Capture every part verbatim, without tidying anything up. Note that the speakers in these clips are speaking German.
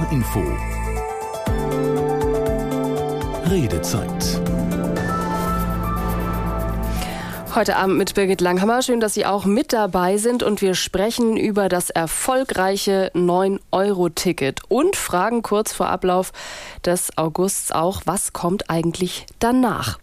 R Info. Redezeit. Heute Abend mit Birgit Langhammer. Schön, dass Sie auch mit dabei sind. Und wir sprechen über das erfolgreiche neun Euro Ticket und fragen kurz vor Ablauf des Augusts auch, was kommt eigentlich danach?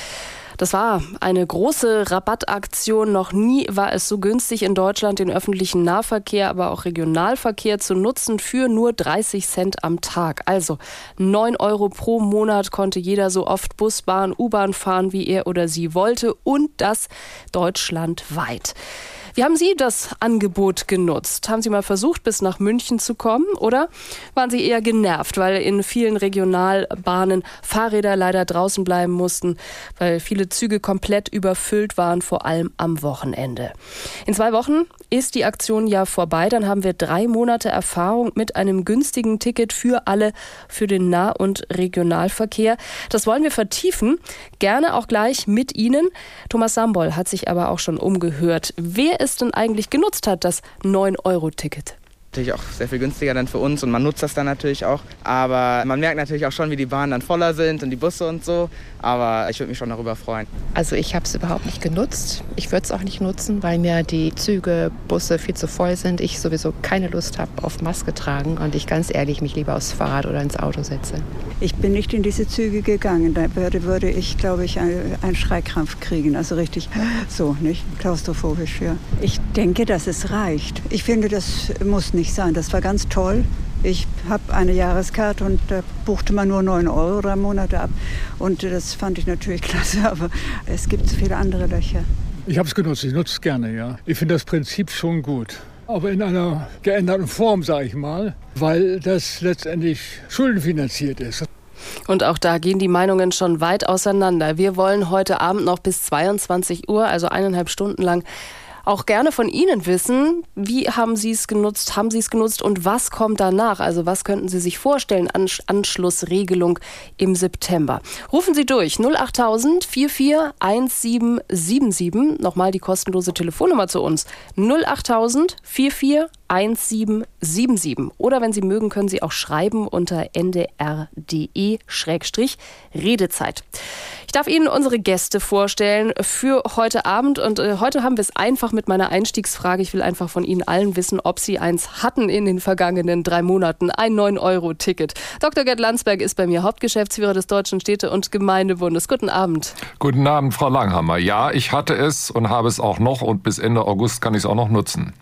Das war eine große Rabattaktion. Noch nie war es so günstig in Deutschland, den öffentlichen Nahverkehr, aber auch Regionalverkehr zu nutzen für nur dreißig Cent am Tag. Also neun Euro pro Monat konnte jeder so oft Bus, Bahn, U-Bahn fahren, wie er oder sie wollte, und das deutschlandweit. Wie haben Sie das Angebot genutzt? Haben Sie mal versucht, bis nach München zu kommen, oder waren Sie eher genervt, weil in vielen Regionalbahnen Fahrräder leider draußen bleiben mussten, weil viele Züge komplett überfüllt waren, vor allem am Wochenende? In zwei Wochen ist die Aktion ja vorbei. Dann haben wir drei Monate Erfahrung mit einem günstigen Ticket für alle, für den Nah- und Regionalverkehr. Das wollen wir vertiefen, gerne auch gleich mit Ihnen. Thomas Sambol hat sich aber auch schon umgehört, wer es denn eigentlich genutzt hat, das neun Euro Ticket. Natürlich auch sehr viel günstiger dann für uns und man nutzt das dann natürlich auch. Aber man merkt natürlich auch schon, wie die Bahnen dann voller sind und die Busse und so. Aber ich würde mich schon darüber freuen. Also ich habe es überhaupt nicht genutzt. Ich würde es auch nicht nutzen, weil mir die Züge, Busse viel zu voll sind. Ich sowieso keine Lust habe auf Maske tragen und ich ganz ehrlich mich lieber aufs Fahrrad oder ins Auto setze. Ich bin nicht in diese Züge gegangen. Da würde, würde ich, glaube ich, einen Schreikrampf kriegen. Also richtig so, nicht? Klaustrophobisch, ja. Ich denke, dass es reicht. Ich finde, das muss nicht sein. Das war ganz toll. Ich habe eine Jahreskarte und da buchte man nur neun Euro drei Monate ab. Und das fand ich natürlich klasse, aber es gibt so viele andere Löcher. Ich habe es genutzt, ich nutze es gerne, ja. Ich finde das Prinzip schon gut. Aber in einer geänderten Form, sage ich mal, weil das letztendlich schuldenfinanziert ist. Und auch da gehen die Meinungen schon weit auseinander. Wir wollen heute Abend noch bis zweiundzwanzig Uhr, also eineinhalb Stunden lang, auch gerne von Ihnen wissen, wie haben Sie es genutzt, haben Sie es genutzt und was kommt danach? Also was könnten Sie sich vorstellen, Ansch- Anschlussregelung im September? Rufen Sie durch, null acht tausend vier vier eins sieben sieben sieben, nochmal die kostenlose Telefonnummer zu uns, null acht tausend vier vier eins sieben sieben sieben. Oder wenn Sie mögen, können Sie auch schreiben unter n d r punkt d e Schrägstrich Redezeit. Ich darf Ihnen unsere Gäste vorstellen für heute Abend und äh, heute haben wir es einfach mit meiner Einstiegsfrage. Ich will einfach von Ihnen allen wissen, ob Sie eins hatten in den vergangenen drei Monaten, ein neun Euro Ticket. Doktor Gerd Landsberg ist bei mir Hauptgeschäftsführer des Deutschen Städte- und Gemeindebundes. Guten Abend. Guten Abend, Frau Langhammer. Ja, ich hatte es und habe es auch noch und bis Ende August kann ich es auch noch nutzen.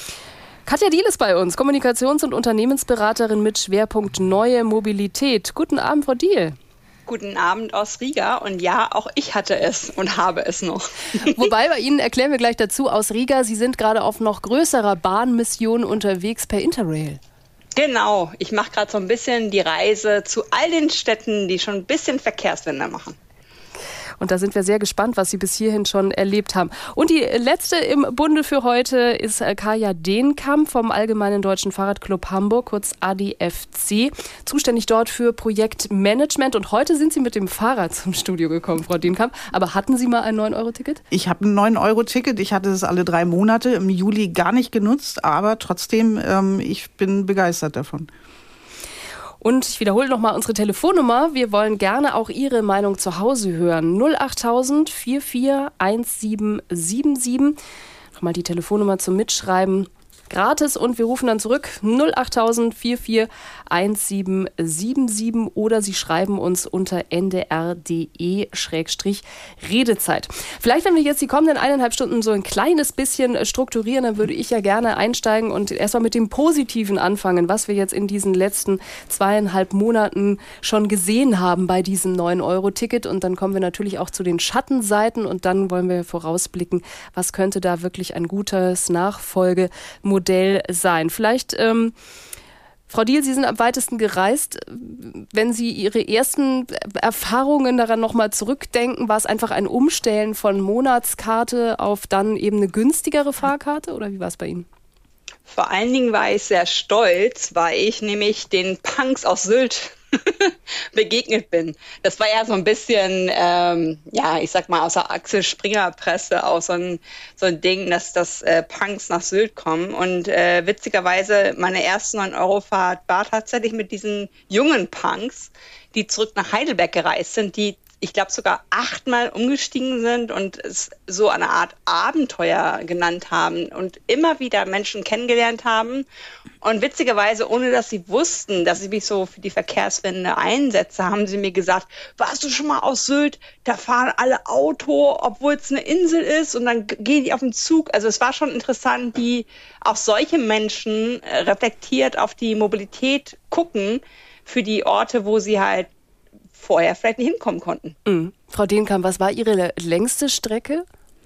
Katja Diehl ist bei uns, Kommunikations- und Unternehmensberaterin mit Schwerpunkt Neue Mobilität. Guten Abend, Frau Diehl. Guten Abend aus Riga und ja, auch ich hatte es und habe es noch. Wobei, bei Ihnen erklären wir gleich dazu aus Riga, Sie sind gerade auf noch größerer Bahnmission unterwegs per Interrail. Genau, ich mache gerade so ein bisschen die Reise zu all den Städten, die schon ein bisschen Verkehrswende machen. Und da sind wir sehr gespannt, was Sie bis hierhin schon erlebt haben. Und die letzte im Bunde für heute ist Kaya Dehnkamp vom Allgemeinen Deutschen Fahrradclub Hamburg, kurz A D F C, zuständig dort für Projektmanagement. Und heute sind Sie mit dem Fahrrad zum Studio gekommen, Frau Dehnkamp. Aber hatten Sie mal ein neun Euro Ticket? Ich habe ein neun Euro Ticket. Ich hatte es alle drei Monate, im Juli gar nicht genutzt. Aber trotzdem, ähm, ich bin begeistert davon. Und ich wiederhole nochmal unsere Telefonnummer. Wir wollen gerne auch Ihre Meinung zu Hause hören. null acht tausend vier vier eins sieben sieben sieben. Nochmal die Telefonnummer zum Mitschreiben. Gratis und wir rufen dann zurück null acht tausend vier vier eins sieben sieben sieben oder Sie schreiben uns unter n d r punkt d e Schrägstrich Redezeit. Vielleicht, wenn wir jetzt die kommenden eineinhalb Stunden so ein kleines bisschen strukturieren, dann würde ich ja gerne einsteigen und erstmal mit dem Positiven anfangen, was wir jetzt in diesen letzten zweieinhalb Monaten schon gesehen haben bei diesem neun Euro Ticket. Und dann kommen wir natürlich auch zu den Schattenseiten und dann wollen wir vorausblicken, was könnte da wirklich ein gutes Nachfolgemodell Modell sein. Vielleicht, ähm, Frau Diehl, Sie sind am weitesten gereist. Wenn Sie Ihre ersten Erfahrungen daran nochmal zurückdenken, war es einfach ein Umstellen von Monatskarte auf dann eben eine günstigere Fahrkarte oder wie war es bei Ihnen? Vor allen Dingen war ich sehr stolz, weil ich nämlich den Punks aus Sylt begegnet bin. Das war ja so ein bisschen, ähm, ja, ich sag mal, aus der Axel Springer Presse auch so ein, so ein Ding, dass das äh, Punks nach Sylt kommen. Und äh, witzigerweise, meine erste neun Euro Fahrt war tatsächlich mit diesen jungen Punks, die zurück nach Heidelberg gereist sind, die ich glaube sogar achtmal umgestiegen sind und es so eine Art Abenteuer genannt haben und immer wieder Menschen kennengelernt haben. Und witzigerweise, ohne dass sie wussten, dass ich mich so für die Verkehrswende einsetze, haben sie mir gesagt, warst du schon mal auf Sylt? Da fahren alle Auto, obwohl es eine Insel ist, und dann gehen die auf den Zug. Also es war schon interessant, wie auch solche Menschen reflektiert auf die Mobilität gucken für die Orte, wo sie halt vorher vielleicht nicht hinkommen konnten. Mhm. Frau Denkamp, was war Ihre längste Strecke?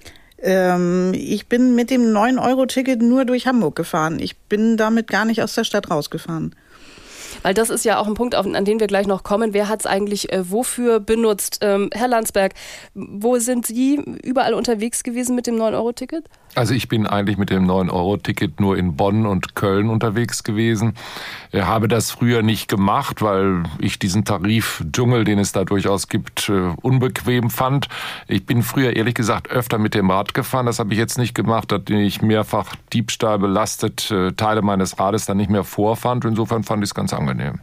Ähm, ich bin mit dem neun Euro Ticket nur durch Hamburg gefahren. Ich bin damit gar nicht aus der Stadt rausgefahren. Weil das ist ja auch ein Punkt, an den wir gleich noch kommen. Wer hat es eigentlich äh, wofür benutzt? Ähm, Herr Landsberg, wo sind Sie überall unterwegs gewesen mit dem neun Euro Ticket? Also ich bin eigentlich mit dem neun Euro Ticket nur in Bonn und Köln unterwegs gewesen. Ich habe das früher nicht gemacht, weil ich diesen Tarifdschungel, den es da durchaus gibt, unbequem fand. Ich bin früher ehrlich gesagt öfter mit dem Rad gefahren. Das habe ich jetzt nicht gemacht, da ich mehrfach Diebstahl belastet Teile meines Rades dann nicht mehr vorfand. Insofern fand ich es ganz angenehm.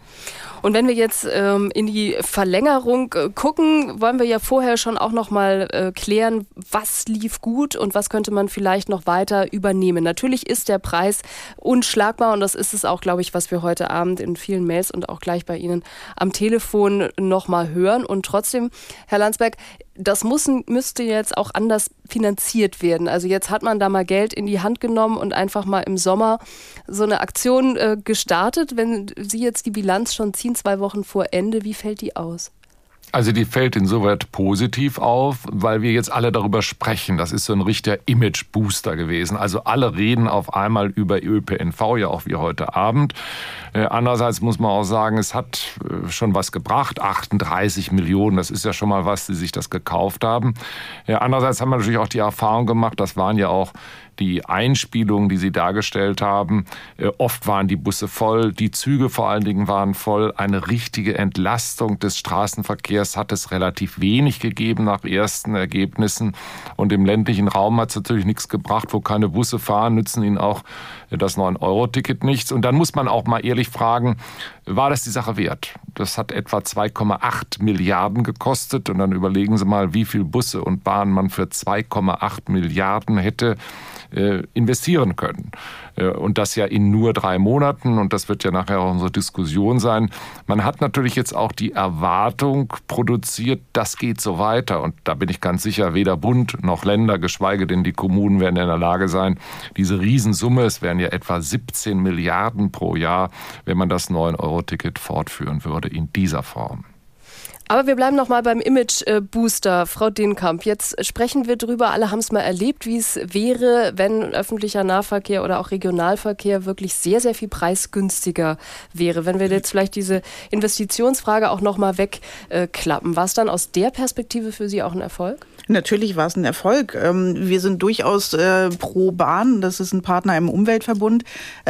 Und wenn wir jetzt ähm, in die Verlängerung äh, gucken, wollen wir ja vorher schon auch noch mal äh, klären, was lief gut und was könnte man vielleicht noch weiter übernehmen. Natürlich ist der Preis unschlagbar und das ist es auch, glaube ich, was wir heute Abend in vielen Mails und auch gleich bei Ihnen am Telefon noch mal hören. Und trotzdem, Herr Landsberg, das muss, müsste jetzt auch anders finanziert werden. Also jetzt hat man da mal Geld in die Hand genommen und einfach mal im Sommer so eine Aktion äh, gestartet. Wenn Sie jetzt die Bilanz schon ziehen, zwei Wochen vor Ende, wie fällt die aus? Also die fällt insoweit positiv auf, weil wir jetzt alle darüber sprechen. Das ist so ein richtiger Image-Booster gewesen. Also alle reden auf einmal über Ö P N V, ja auch wie heute Abend. Äh, andererseits muss man auch sagen, es hat äh, schon was gebracht. achtunddreißig Millionen, das ist ja schon mal was, die sich das gekauft haben. Äh, andererseits haben wir natürlich auch die Erfahrung gemacht, das waren ja auch die Einspielungen, die Sie dargestellt haben. Äh, oft waren die Busse voll, die Züge vor allen Dingen waren voll. Eine richtige Entlastung des Straßenverkehrs hat es relativ wenig gegeben nach ersten Ergebnissen. Und im ländlichen Raum hat es natürlich nichts gebracht, wo keine Busse fahren, nützen ihnen auch das neun Euro Ticket nichts. Und dann muss man auch mal ehrlich fragen, war das die Sache wert? Das hat etwa zwei Komma acht Milliarden gekostet. Und dann überlegen Sie mal, wie viel Busse und Bahnen man für zwei Komma acht Milliarden hätte investieren können. Und das ja in nur drei Monaten. Und das wird ja nachher auch unsere Diskussion sein. Man hat natürlich jetzt auch die Erwartung produziert, das geht so weiter. Und da bin ich ganz sicher, weder Bund noch Länder, geschweige denn die Kommunen werden in der Lage sein, diese Riesensumme, es wären ja etwa siebzehn Milliarden pro Jahr, wenn man das neun Euro Ticket fortführen würde in dieser Form. Aber wir bleiben noch mal beim Image-Booster. Frau Denkamp, jetzt sprechen wir drüber, alle haben es mal erlebt, wie es wäre, wenn öffentlicher Nahverkehr oder auch Regionalverkehr wirklich sehr, sehr viel preisgünstiger wäre. Wenn wir jetzt vielleicht diese Investitionsfrage auch noch mal wegklappen, war es dann aus der Perspektive für Sie auch ein Erfolg? Natürlich war es ein Erfolg. Wir sind durchaus pro Bahn, das ist ein Partner im Umweltverbund.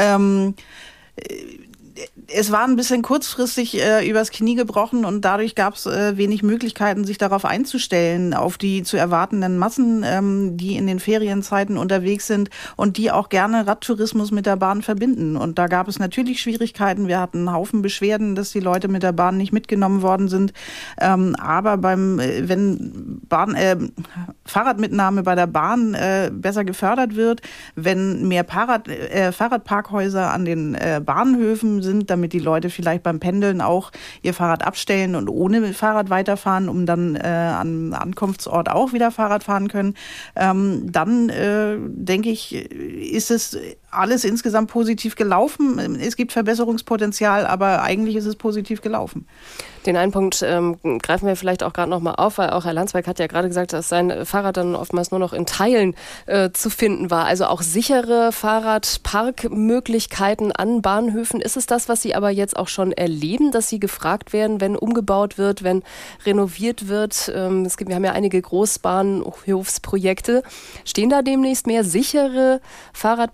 Es war ein bisschen kurzfristig äh, übers Knie gebrochen und dadurch gab es äh, wenig Möglichkeiten, sich darauf einzustellen, auf die zu erwartenden Massen, ähm, die in den Ferienzeiten unterwegs sind und die auch gerne Radtourismus mit der Bahn verbinden. Und da gab es natürlich Schwierigkeiten. Wir hatten einen Haufen Beschwerden, dass die Leute mit der Bahn nicht mitgenommen worden sind. Ähm, aber beim, wenn Bahn, äh, Fahrradmitnahme bei der Bahn äh, besser gefördert wird, wenn mehr Fahrrad, äh, Fahrradparkhäuser an den äh, Bahnhöfen sind, damit die Leute vielleicht beim Pendeln auch ihr Fahrrad abstellen und ohne Fahrrad weiterfahren, um dann äh, am Ankunftsort auch wieder Fahrrad fahren können, ähm, dann äh, denke ich, ist es alles insgesamt positiv gelaufen. Es gibt Verbesserungspotenzial, aber eigentlich ist es positiv gelaufen. Den einen Punkt ähm, greifen wir vielleicht auch gerade noch mal auf, weil auch Herr Landsberg hat ja gerade gesagt, dass sein Fahrrad dann oftmals nur noch in Teilen äh, zu finden war. Also auch sichere Fahrradparkmöglichkeiten an Bahnhöfen. Ist es das, was Sie aber jetzt auch schon erleben, dass Sie gefragt werden, wenn umgebaut wird, wenn renoviert wird? Ähm, es gibt, wir haben ja einige Großbahnhofsprojekte. Stehen da demnächst mehr sichere Fahrradparkplätze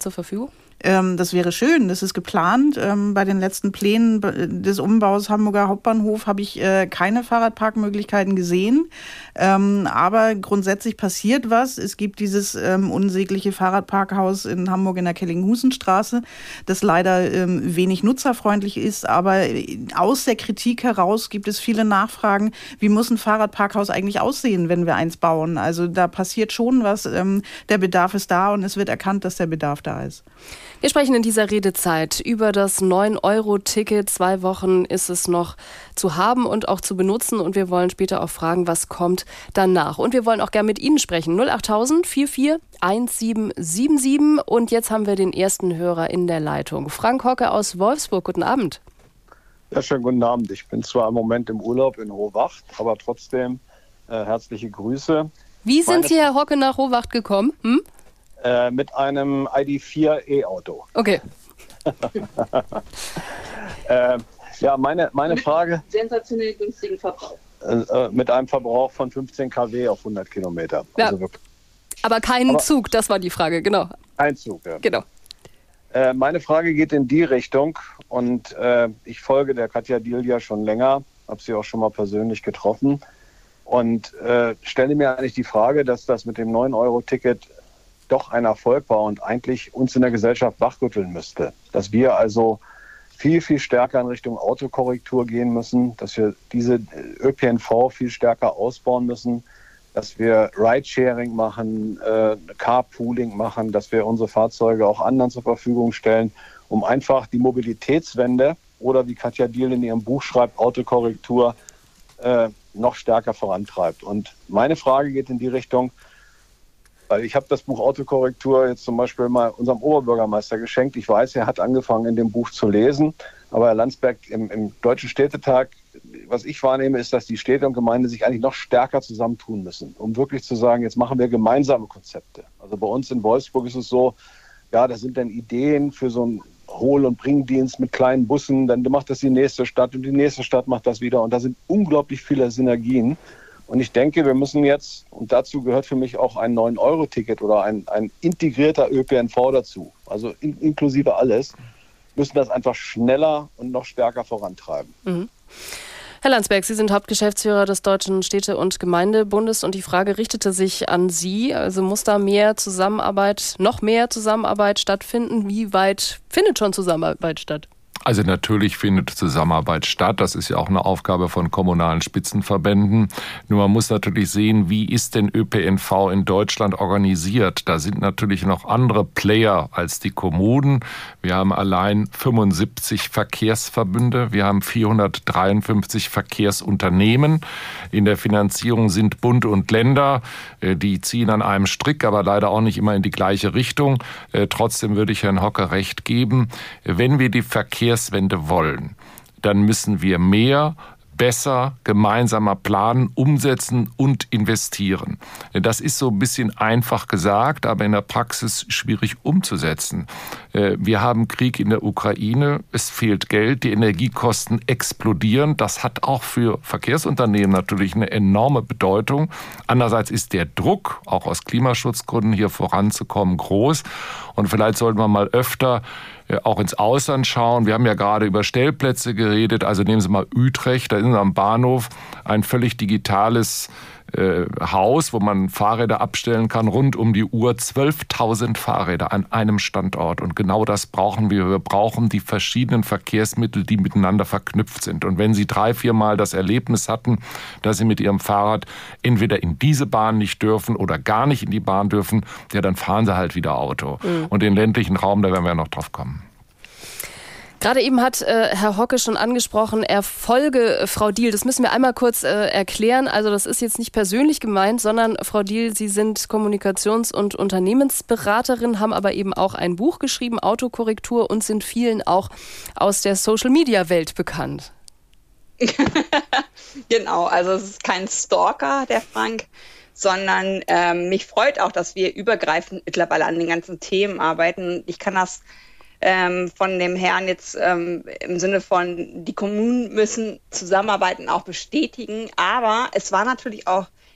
zur Verfügung? Ähm, das wäre schön, das ist geplant. Ähm, bei den letzten Plänen des Umbaus Hamburger Hauptbahnhof habe ich äh, keine Fahrradparkmöglichkeiten gesehen. Ähm, aber grundsätzlich passiert was. Es gibt dieses ähm, unsägliche Fahrradparkhaus in Hamburg in der Kellinghusenstraße, das leider ähm, wenig nutzerfreundlich ist. Aber aus der Kritik heraus gibt es viele Nachfragen, wie muss ein Fahrradparkhaus eigentlich aussehen, wenn wir eins bauen? Also da passiert schon was. Ähm, der Bedarf ist da und es wird erkannt, dass der Bedarf da ist. Wir sprechen in dieser Redezeit über das neun Euro Ticket. Zwei Wochen ist es noch zu haben und auch zu benutzen. Und wir wollen später auch fragen, was kommt danach. Und wir wollen auch gerne mit Ihnen sprechen. null achttausend vierundvierzig siebzehnhundertsiebenundsiebzig. Und jetzt haben wir den ersten Hörer in der Leitung. Frank Hocke aus Wolfsburg. Guten Abend. Ja, schönen guten Abend. Ich bin zwar im Moment im Urlaub in Hohwacht, aber trotzdem äh, herzliche Grüße. Wie sind Meine Sie, Herr Hocke, nach Hohwacht gekommen? Hm? Äh, mit einem I D vier E-Auto. Okay. äh, ja, meine, meine Frage... Sensationell günstigen Verbrauch. Äh, mit einem Verbrauch von fünfzehn Kilometer auf hundert Kilometer. Ja. Also wirklich. Aber keinen Aber Zug, das war die Frage, genau. Ein Zug, ja. Genau. Äh, meine Frage geht in die Richtung und äh, ich folge der Katja Diehl ja schon länger, habe sie auch schon mal persönlich getroffen und äh, stelle mir eigentlich die Frage, dass das mit dem neun Euro Ticket doch ein Erfolg war und eigentlich uns in der Gesellschaft wachrütteln müsste. Dass wir also viel, viel stärker in Richtung Autokorrektur gehen müssen, dass wir diese Ö P N V viel stärker ausbauen müssen, dass wir Ridesharing machen, äh, Carpooling machen, dass wir unsere Fahrzeuge auch anderen zur Verfügung stellen, um einfach die Mobilitätswende oder wie Katja Diehl in ihrem Buch schreibt, Autokorrektur äh, noch stärker vorantreibt. Und meine Frage geht in die Richtung, weil ich habe das Buch Autokorrektur jetzt zum Beispiel mal unserem Oberbürgermeister geschenkt. Ich weiß, er hat angefangen, in dem Buch zu lesen. Aber Herr Landsberg, im, im Deutschen Städtetag, was ich wahrnehme, ist, dass die Städte und Gemeinden sich eigentlich noch stärker zusammentun müssen, um wirklich zu sagen, jetzt machen wir gemeinsame Konzepte. Also bei uns in Wolfsburg ist es so, ja, da sind dann Ideen für so einen Hol- und Bringdienst mit kleinen Bussen. Dann macht das die nächste Stadt und die nächste Stadt macht das wieder. Und da sind unglaublich viele Synergien. Und ich denke, wir müssen jetzt, und dazu gehört für mich auch ein neun Euro Ticket oder ein, ein integrierter Ö P N V dazu, also in, inklusive alles, müssen das einfach schneller und noch stärker vorantreiben. Mhm. Herr Landsberg, Sie sind Hauptgeschäftsführer des Deutschen Städte- und Gemeindebundes und die Frage richtete sich an Sie. Also muss da mehr Zusammenarbeit, noch mehr Zusammenarbeit stattfinden? Wie weit findet schon Zusammenarbeit statt? Also natürlich findet Zusammenarbeit statt. Das ist ja auch eine Aufgabe von kommunalen Spitzenverbänden. Nur man muss natürlich sehen, wie ist denn Ö P N V in Deutschland organisiert? Da sind natürlich noch andere Player als die Kommunen. Wir haben allein fünfundsiebzig Verkehrsverbünde. Wir haben vierhundertdreiundfünfzig Verkehrsunternehmen. In der Finanzierung sind Bund und Länder. Die ziehen an einem Strick, aber leider auch nicht immer in die gleiche Richtung. Trotzdem würde ich Herrn Hocke recht geben. Wenn wir die Verkehrs Verkehrswende wollen, dann müssen wir mehr, besser, gemeinsamer planen, umsetzen und investieren. Das ist so ein bisschen einfach gesagt, aber in der Praxis schwierig umzusetzen. Wir haben Krieg in der Ukraine, es fehlt Geld, die Energiekosten explodieren. Das hat auch für Verkehrsunternehmen natürlich eine enorme Bedeutung. Andererseits ist der Druck, auch aus Klimaschutzgründen hier voranzukommen, groß. Und vielleicht sollten wir mal öfter auch ins Ausland schauen. Wir haben ja gerade über Stellplätze geredet. Also nehmen Sie mal Utrecht, da ist am Bahnhof ein völlig digitales äh, Haus, wo man Fahrräder abstellen kann, rund um die Uhr. zwölftausend Fahrräder an einem Standort. Und genau das brauchen wir. Wir brauchen die verschiedenen Verkehrsmittel, die miteinander verknüpft sind. Und wenn Sie drei, viermal das Erlebnis hatten, dass Sie mit Ihrem Fahrrad entweder in diese Bahn nicht dürfen oder gar nicht in die Bahn dürfen, ja, dann fahren Sie halt wieder Auto. Mhm. Und den ländlichen Raum, da werden wir ja noch drauf kommen. Gerade eben hat äh, Herr Hocke schon angesprochen, Erfolge, äh, Frau Diehl, das müssen wir einmal kurz äh, erklären. Also das ist jetzt nicht persönlich gemeint, sondern Frau Diehl, Sie sind Kommunikations- und Unternehmensberaterin, haben aber eben auch ein Buch geschrieben, Autokorrektur, und sind vielen auch aus der Social-Media-Welt bekannt. Genau, also es ist kein Stalker, der Frank, sondern ähm, mich freut auch, dass wir übergreifend mittlerweile an den ganzen Themen arbeiten. Ich kann das ähm, von dem Herrn jetzt ähm, im Sinne von, die Kommunen müssen zusammenarbeiten, auch bestätigen. Aber es war natürlich auch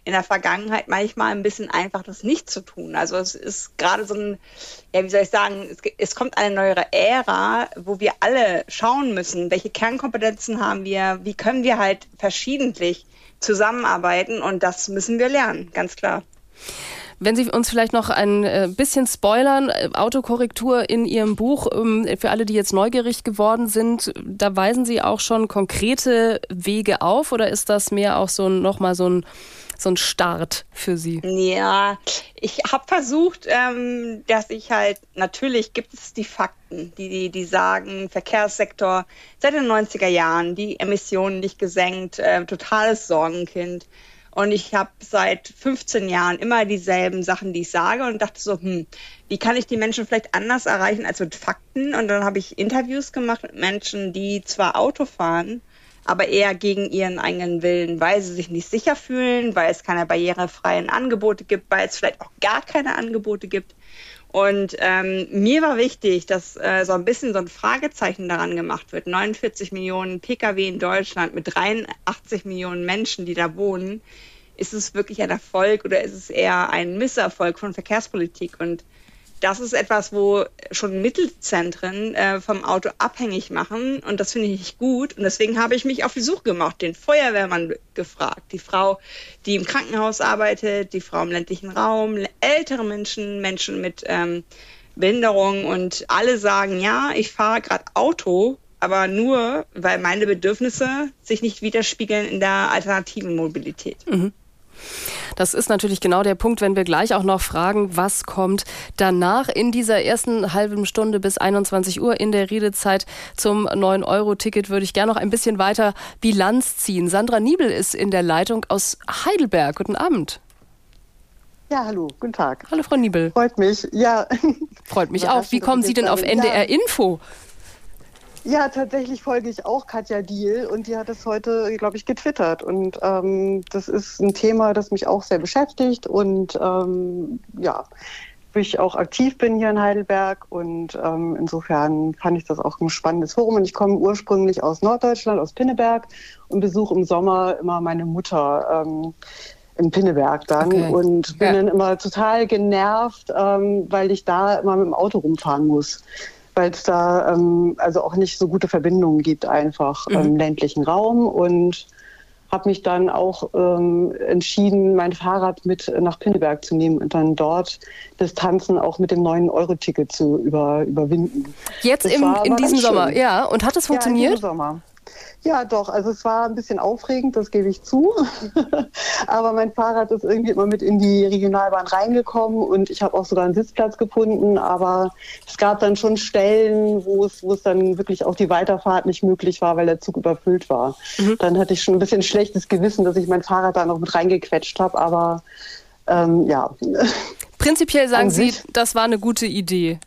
in der Vergangenheit manchmal ein bisschen einfach, das nicht zu tun. Also es ist gerade so ein, ja, wie soll ich sagen, es, es kommt eine neue Ära, wo wir alle schauen müssen, welche Kernkompetenzen haben wir, wie können wir halt verschiedentlich zusammenarbeiten, und das müssen wir lernen, ganz klar. Wenn Sie uns vielleicht noch ein bisschen spoilern, Autokorrektur in Ihrem Buch, für alle, die jetzt neugierig geworden sind, da weisen Sie auch schon konkrete Wege auf, oder ist das mehr auch so nochmal so ein, so ein Start für Sie? Ja, ich habe versucht, ähm, dass ich halt, natürlich gibt es die Fakten, die, die, die sagen, Verkehrssektor seit den neunziger Jahren, die Emissionen nicht gesenkt, äh, totales Sorgenkind. Und ich habe seit fünfzehn Jahren immer dieselben Sachen, die ich sage, und dachte so, hm, wie kann ich die Menschen vielleicht anders erreichen als mit Fakten? Und dann habe ich Interviews gemacht mit Menschen, die zwar Auto fahren, aber eher gegen ihren eigenen Willen, weil sie sich nicht sicher fühlen, weil es keine barrierefreien Angebote gibt, weil es vielleicht auch gar keine Angebote gibt. Und ähm, mir war wichtig, dass äh, so ein bisschen so ein Fragezeichen daran gemacht wird. neunundvierzig Millionen Pkw in Deutschland mit dreiundachtzig Millionen Menschen, die da wohnen. Ist es wirklich ein Erfolg oder ist es eher ein Misserfolg von Verkehrspolitik? Und das ist etwas, wo schon Mittelzentren äh, vom Auto abhängig machen, und das finde ich nicht gut. Und deswegen habe ich mich auf die Suche gemacht, den Feuerwehrmann gefragt, die Frau, die im Krankenhaus arbeitet, die Frau im ländlichen Raum, ältere Menschen, Menschen mit ähm, Behinderung, und alle sagen, ja, ich fahre gerade Auto, aber nur, weil meine Bedürfnisse sich nicht widerspiegeln in der alternativen Mobilität. Mhm. Das ist natürlich genau der Punkt, wenn wir gleich auch noch fragen, was kommt danach in dieser ersten halben Stunde bis einundzwanzig Uhr in der Redezeit zum neun Euro Ticket, würde ich gerne noch ein bisschen weiter Bilanz ziehen. Sandra Niebel ist in der Leitung aus Heidelberg. Guten Abend. Ja, hallo, guten Tag. Hallo, Frau Niebel. Freut mich, ja. Freut mich auch. Wie kommen Sie denn auf N D R Info? Ja, tatsächlich folge ich auch Katja Diehl, und die hat es heute, glaube ich, getwittert. Und ähm, das ist ein Thema, das mich auch sehr beschäftigt, und ähm, ja, wo ich auch aktiv bin hier in Heidelberg, und ähm, insofern fand ich das auch ein spannendes Forum. Und ich komme ursprünglich aus Norddeutschland, aus Pinneberg, und besuche im Sommer immer meine Mutter ähm, in Pinneberg dann, okay. Und bin ja. dann immer total genervt, ähm, weil ich da immer mit dem Auto rumfahren muss, weil es da ähm, also auch nicht so gute Verbindungen gibt einfach mhm. im ländlichen Raum, und habe mich dann auch ähm, entschieden, mein Fahrrad mit nach Pinneberg zu nehmen und dann dort Distanzen auch mit dem neun Euro Ticket zu über, überwinden. Jetzt im, war, in war diesem Sommer, ja. Und hat es funktioniert? Ja, in diesem Sommer. Ja, doch. Also es war ein bisschen aufregend, das gebe ich zu. Aber mein Fahrrad ist irgendwie immer mit in die Regionalbahn reingekommen, und ich habe auch sogar einen Sitzplatz gefunden. Aber es gab dann schon Stellen, wo es, wo es dann wirklich auch die Weiterfahrt nicht möglich war, weil der Zug überfüllt war. Mhm. Dann hatte ich schon ein bisschen schlechtes Gewissen, dass ich mein Fahrrad da noch mit reingequetscht habe. Aber ähm, ja. Prinzipiell sagen Sie, das war eine gute Idee.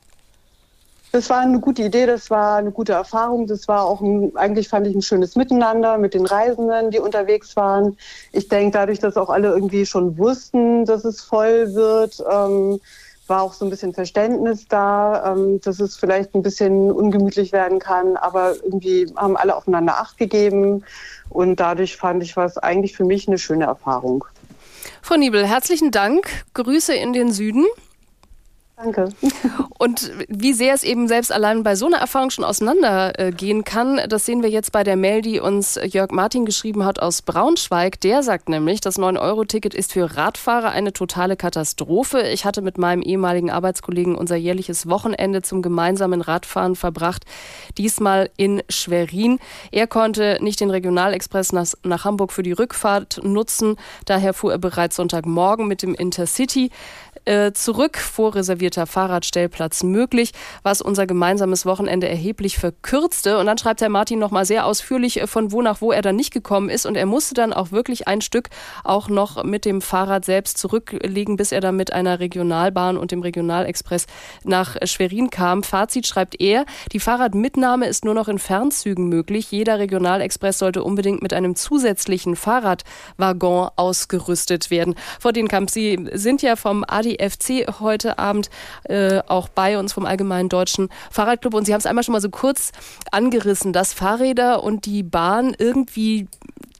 Das war eine gute Idee, das war eine gute Erfahrung. Das war auch, ein, eigentlich fand ich ein schönes Miteinander mit den Reisenden, die unterwegs waren. Ich denke, dadurch, dass auch alle irgendwie schon wussten, dass es voll wird, ähm, war auch so ein bisschen Verständnis da, ähm, dass es vielleicht ein bisschen ungemütlich werden kann. Aber irgendwie haben alle aufeinander Acht gegeben, und dadurch fand ich, war es eigentlich für mich eine schöne Erfahrung. Frau Niebel, herzlichen Dank. Grüße in den Süden. Danke. Und wie sehr es eben selbst allein bei so einer Erfahrung schon auseinandergehen kann, das sehen wir jetzt bei der Mail, die uns Jörg Martin geschrieben hat aus Braunschweig. Der sagt nämlich, das neun Euro Ticket ist für Radfahrer eine totale Katastrophe. Ich hatte mit meinem ehemaligen Arbeitskollegen unser jährliches Wochenende zum gemeinsamen Radfahren verbracht, diesmal in Schwerin. Er konnte nicht den Regionalexpress nach, nach Hamburg für die Rückfahrt nutzen. Daher fuhr er bereits Sonntagmorgen mit dem Intercity Äh, zurück, vorreservierter Fahrradstellplatz möglich, was unser gemeinsames Wochenende erheblich verkürzte. Und dann schreibt Herr Martin nochmal sehr ausführlich, von wo nach wo er dann nicht gekommen ist. Und er musste dann auch wirklich ein Stück auch noch mit dem Fahrrad selbst zurücklegen, bis er dann mit einer Regionalbahn und dem Regionalexpress nach Schwerin kam. Fazit schreibt er, die Fahrradmitnahme ist nur noch in Fernzügen möglich. Jeder Regionalexpress sollte unbedingt mit einem zusätzlichen Fahrradwaggon ausgerüstet werden. Frau Denkamp, Sie sind ja vom A D F C heute Abend äh, auch bei uns vom Allgemeinen Deutschen Fahrradclub, und Sie haben es einmal schon mal so kurz angerissen, dass Fahrräder und die Bahn irgendwie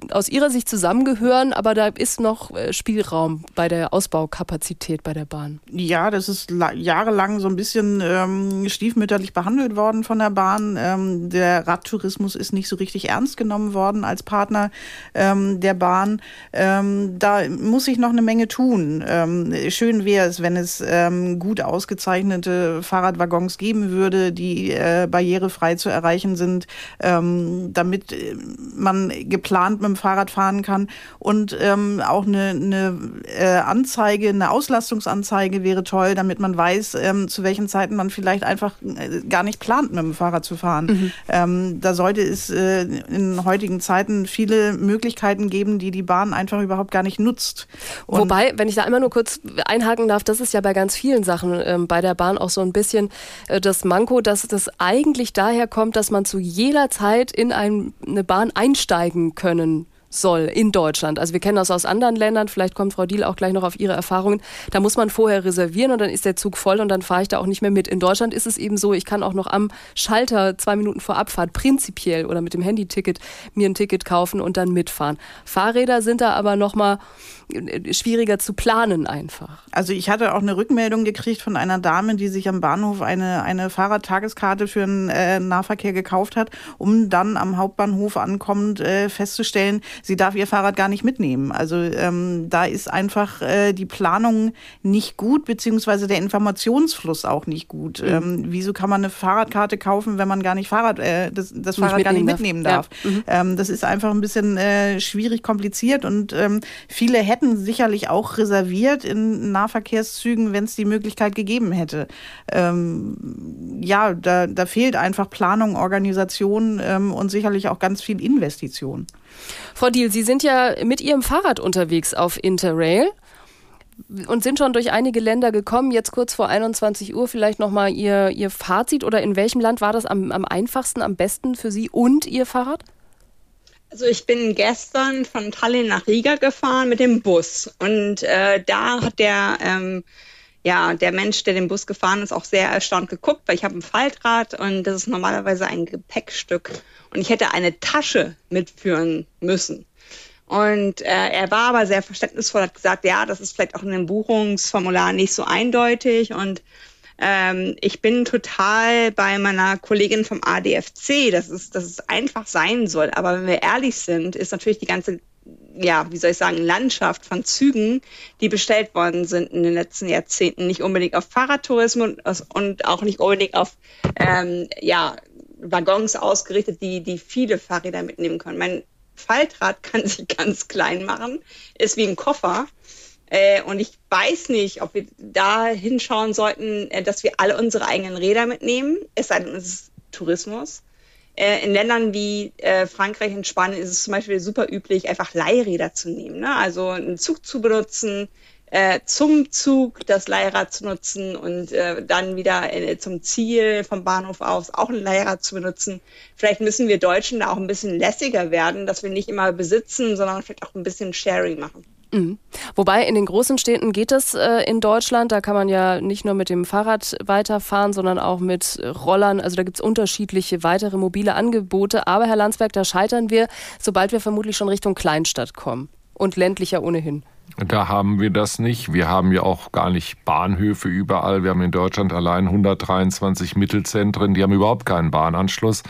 aus Ihrer Sicht zusammengehören, aber da ist noch Spielraum bei der Ausbaukapazität bei der Bahn. Ja, das ist la- jahrelang so ein bisschen ähm, stiefmütterlich behandelt worden von der Bahn. Ähm, der Radtourismus ist nicht so richtig ernst genommen worden als Partner ähm, der Bahn. Ähm, da muss sich noch eine Menge tun. Ähm, schön wäre es, wenn es ähm, gut ausgezeichnete Fahrradwaggons geben würde, die äh, barrierefrei zu erreichen sind, ähm, damit man geplant mit dem Fahrrad fahren kann. Und ähm, auch eine, eine äh, Anzeige, eine Auslastungsanzeige wäre toll, damit man weiß, ähm, zu welchen Zeiten man vielleicht einfach äh, gar nicht plant, mit dem Fahrrad zu fahren. Mhm. Ähm, da sollte es äh, in heutigen Zeiten viele Möglichkeiten geben, die die Bahn einfach überhaupt gar nicht nutzt. Und Wobei, wenn ich da einmal nur kurz einhaken darf, das ist ja bei ganz vielen Sachen ähm, bei der Bahn auch so ein bisschen äh, das Manko, dass das eigentlich daher kommt, dass man zu jeder Zeit in ein, eine Bahn einsteigen können soll in Deutschland. Also wir kennen das aus anderen Ländern, vielleicht kommt Frau Diehl auch gleich noch auf ihre Erfahrungen. Da muss man vorher reservieren und dann ist der Zug voll und dann fahre ich da auch nicht mehr mit. In Deutschland ist es eben so, ich kann auch noch am Schalter zwei Minuten vor Abfahrt prinzipiell oder mit dem Handyticket mir ein Ticket kaufen und dann mitfahren. Fahrräder sind da aber nochmal schwieriger zu planen einfach. Also ich hatte auch eine Rückmeldung gekriegt von einer Dame, die sich am Bahnhof eine, eine Fahrradtageskarte für den äh, Nahverkehr gekauft hat, um dann am Hauptbahnhof ankommend äh, festzustellen, sie darf ihr Fahrrad gar nicht mitnehmen. Also ähm, da ist einfach äh, die Planung nicht gut, beziehungsweise der Informationsfluss auch nicht gut. Mhm. Ähm, wieso kann man eine Fahrradkarte kaufen, wenn man gar nicht Fahrrad, äh, das, das Fahrrad nicht gar nicht mitnehmen darf? darf. Ja. Mhm. Ähm, das ist einfach ein bisschen äh, schwierig, kompliziert und ähm, viele hätten sicherlich auch reserviert in Nahverkehrszügen, wenn es die Möglichkeit gegeben hätte. Ähm, ja, da, da fehlt einfach Planung, Organisation ähm, und sicherlich auch ganz viel Investition. Frau Diehl, Sie sind ja mit Ihrem Fahrrad unterwegs auf Interrail und sind schon durch einige Länder gekommen. Jetzt kurz vor einundzwanzig Uhr vielleicht nochmal Ihr, Ihr Fazit oder in welchem Land war das am, am einfachsten, am besten für Sie und Ihr Fahrrad? Also ich bin gestern von Tallinn nach Riga gefahren mit dem Bus und äh, da hat der ähm, ja der Mensch, der den Bus gefahren ist, auch sehr erstaunt geguckt, weil ich habe ein Faltrad und das ist normalerweise ein Gepäckstück und ich hätte eine Tasche mitführen müssen. Und äh, er war aber sehr verständnisvoll, hat gesagt, ja, das ist vielleicht auch in dem Buchungsformular nicht so eindeutig und Ähm, ich bin total bei meiner Kollegin vom A D F C, dass es, dass es einfach sein soll. Aber wenn wir ehrlich sind, ist natürlich die ganze, ja, wie soll ich sagen, Landschaft von Zügen, die bestellt worden sind in den letzten Jahrzehnten, nicht unbedingt auf Fahrradtourismus und auch nicht unbedingt auf, ähm, ja, Waggons ausgerichtet, die, die viele Fahrräder mitnehmen können. Mein Faltrad kann sich ganz klein machen, ist wie ein Koffer. Äh, und ich weiß nicht, ob wir da hinschauen sollten, äh, dass wir alle unsere eigenen Räder mitnehmen, es sei denn, es ist Tourismus. Äh, in Ländern wie äh, Frankreich und Spanien ist es zum Beispiel super üblich, einfach Leihräder zu nehmen. Ne? Also einen Zug zu benutzen, äh, zum Zug das Leihrad zu nutzen und äh, dann wieder äh, zum Ziel vom Bahnhof aus auch ein Leihrad zu benutzen. Vielleicht müssen wir Deutschen da auch ein bisschen lässiger werden, dass wir nicht immer besitzen, sondern vielleicht auch ein bisschen Sharing machen. Mhm. Wobei in den großen Städten geht es äh, in Deutschland, da kann man ja nicht nur mit dem Fahrrad weiterfahren, sondern auch mit Rollern, also da gibt es unterschiedliche weitere mobile Angebote, aber Herr Landsberg, da scheitern wir, sobald wir vermutlich schon Richtung Kleinstadt kommen und ländlicher ohnehin. Da haben wir das nicht. Wir haben ja auch gar nicht Bahnhöfe überall. Wir haben in Deutschland allein hundertdreiundzwanzig Mittelzentren, die haben überhaupt keinen Bahnanschluss.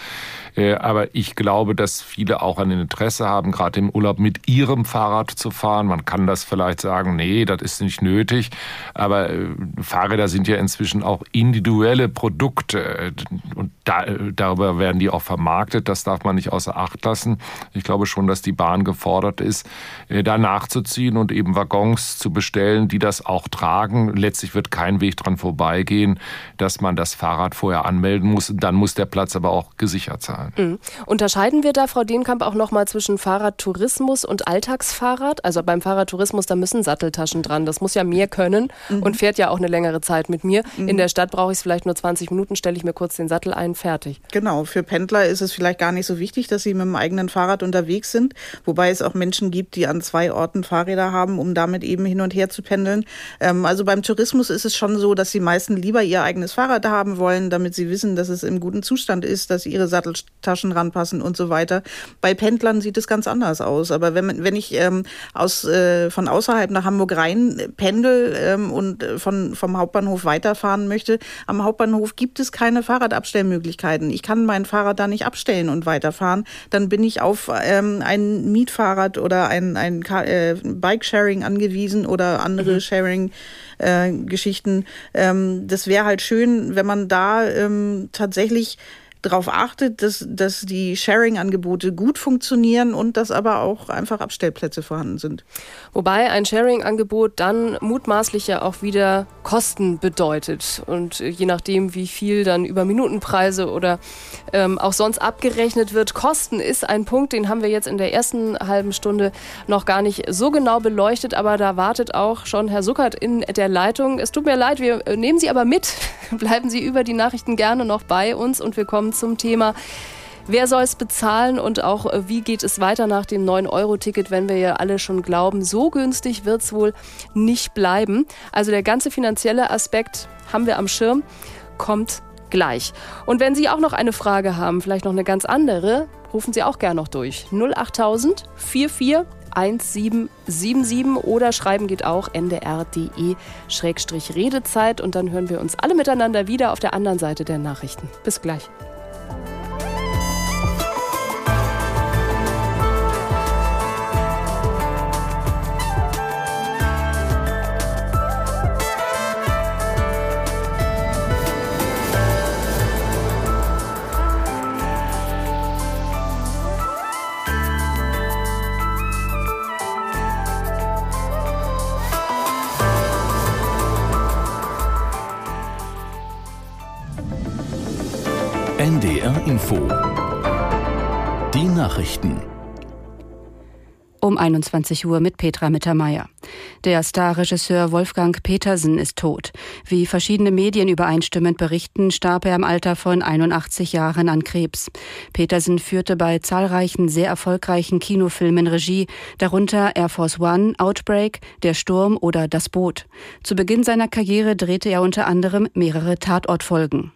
Aber ich glaube, dass viele auch ein Interesse haben, gerade im Urlaub mit ihrem Fahrrad zu fahren. Man kann das vielleicht sagen, nee, das ist nicht nötig. Aber Fahrräder sind ja inzwischen auch individuelle Produkte. Und da, darüber werden die auch vermarktet. Das darf man nicht außer Acht lassen. Ich glaube schon, dass die Bahn gefordert ist, da nachzuziehen und eben Waggons zu bestellen, die das auch tragen. Letztlich wird kein Weg dran vorbeigehen, dass man das Fahrrad vorher anmelden muss. Dann muss der Platz aber auch gesichert sein. Mhm. Unterscheiden wir da, Frau Dienkamp, auch nochmal zwischen Fahrradtourismus und Alltagsfahrrad? Also beim Fahrradtourismus, da müssen Satteltaschen dran. Das muss ja mehr können mhm. und fährt ja auch eine längere Zeit mit mir. Mhm. In der Stadt brauche ich es vielleicht nur zwanzig Minuten, stelle ich mir kurz den Sattel ein, fertig. Genau, für Pendler ist es vielleicht gar nicht so wichtig, dass sie mit dem eigenen Fahrrad unterwegs sind. Wobei es auch Menschen gibt, die an zwei Orten Fahrräder haben um damit eben hin und her zu pendeln. Ähm, also beim Tourismus ist es schon so, dass die meisten lieber ihr eigenes Fahrrad haben wollen, damit sie wissen, dass es im guten Zustand ist, dass ihre Satteltaschen ranpassen und so weiter. Bei Pendlern sieht es ganz anders aus. Aber wenn, wenn ich ähm, aus, äh, von außerhalb nach Hamburg rein pendel ähm, und von, vom Hauptbahnhof weiterfahren möchte, am Hauptbahnhof gibt es keine Fahrradabstellmöglichkeiten. Ich kann mein Fahrrad da nicht abstellen und weiterfahren. Dann bin ich auf ähm, ein Mietfahrrad oder ein, ein äh, Bike-Sharing angewiesen oder andere mhm. Sharing-Geschichten. Äh, ähm, das wäre halt schön, wenn man da ähm, tatsächlich darauf achtet, dass, dass die Sharing-Angebote gut funktionieren und dass aber auch einfach Abstellplätze vorhanden sind. Wobei ein Sharing-Angebot dann mutmaßlich ja auch wieder Kosten bedeutet. Und je nachdem, wie viel dann über Minutenpreise oder ähm, auch sonst abgerechnet wird. Kosten ist ein Punkt, den haben wir jetzt in der ersten halben Stunde noch gar nicht so genau beleuchtet. Aber da wartet auch schon Herr Suckert in der Leitung. Es tut mir leid, wir nehmen Sie aber mit. Bleiben Sie über die Nachrichten gerne noch bei uns und wir kommen zum Thema, wer soll es bezahlen und auch wie geht es weiter nach dem neun Euro Ticket, wenn wir ja alle schon glauben, so günstig wird es wohl nicht bleiben. Also der ganze finanzielle Aspekt haben wir am Schirm, kommt gleich. Und wenn Sie auch noch eine Frage haben, vielleicht noch eine ganz andere, rufen Sie auch gerne noch durch. null acht tausend vierundvierzig siebzehn oder schreiben geht auch n d r punkt d e Schrägstrich Redezeit und dann hören wir uns alle miteinander wieder auf der anderen Seite der Nachrichten. Bis gleich. N D R Info. Die Nachrichten. Um einundzwanzig Uhr mit Petra Mittermeier. Der Starregisseur Wolfgang Petersen ist tot. Wie verschiedene Medien übereinstimmend berichten, starb er im Alter von einundachtzig Jahren an Krebs. Petersen führte bei zahlreichen sehr erfolgreichen Kinofilmen Regie, darunter Air Force One, Outbreak, Der Sturm oder Das Boot. Zu Beginn seiner Karriere drehte er unter anderem mehrere Tatortfolgen.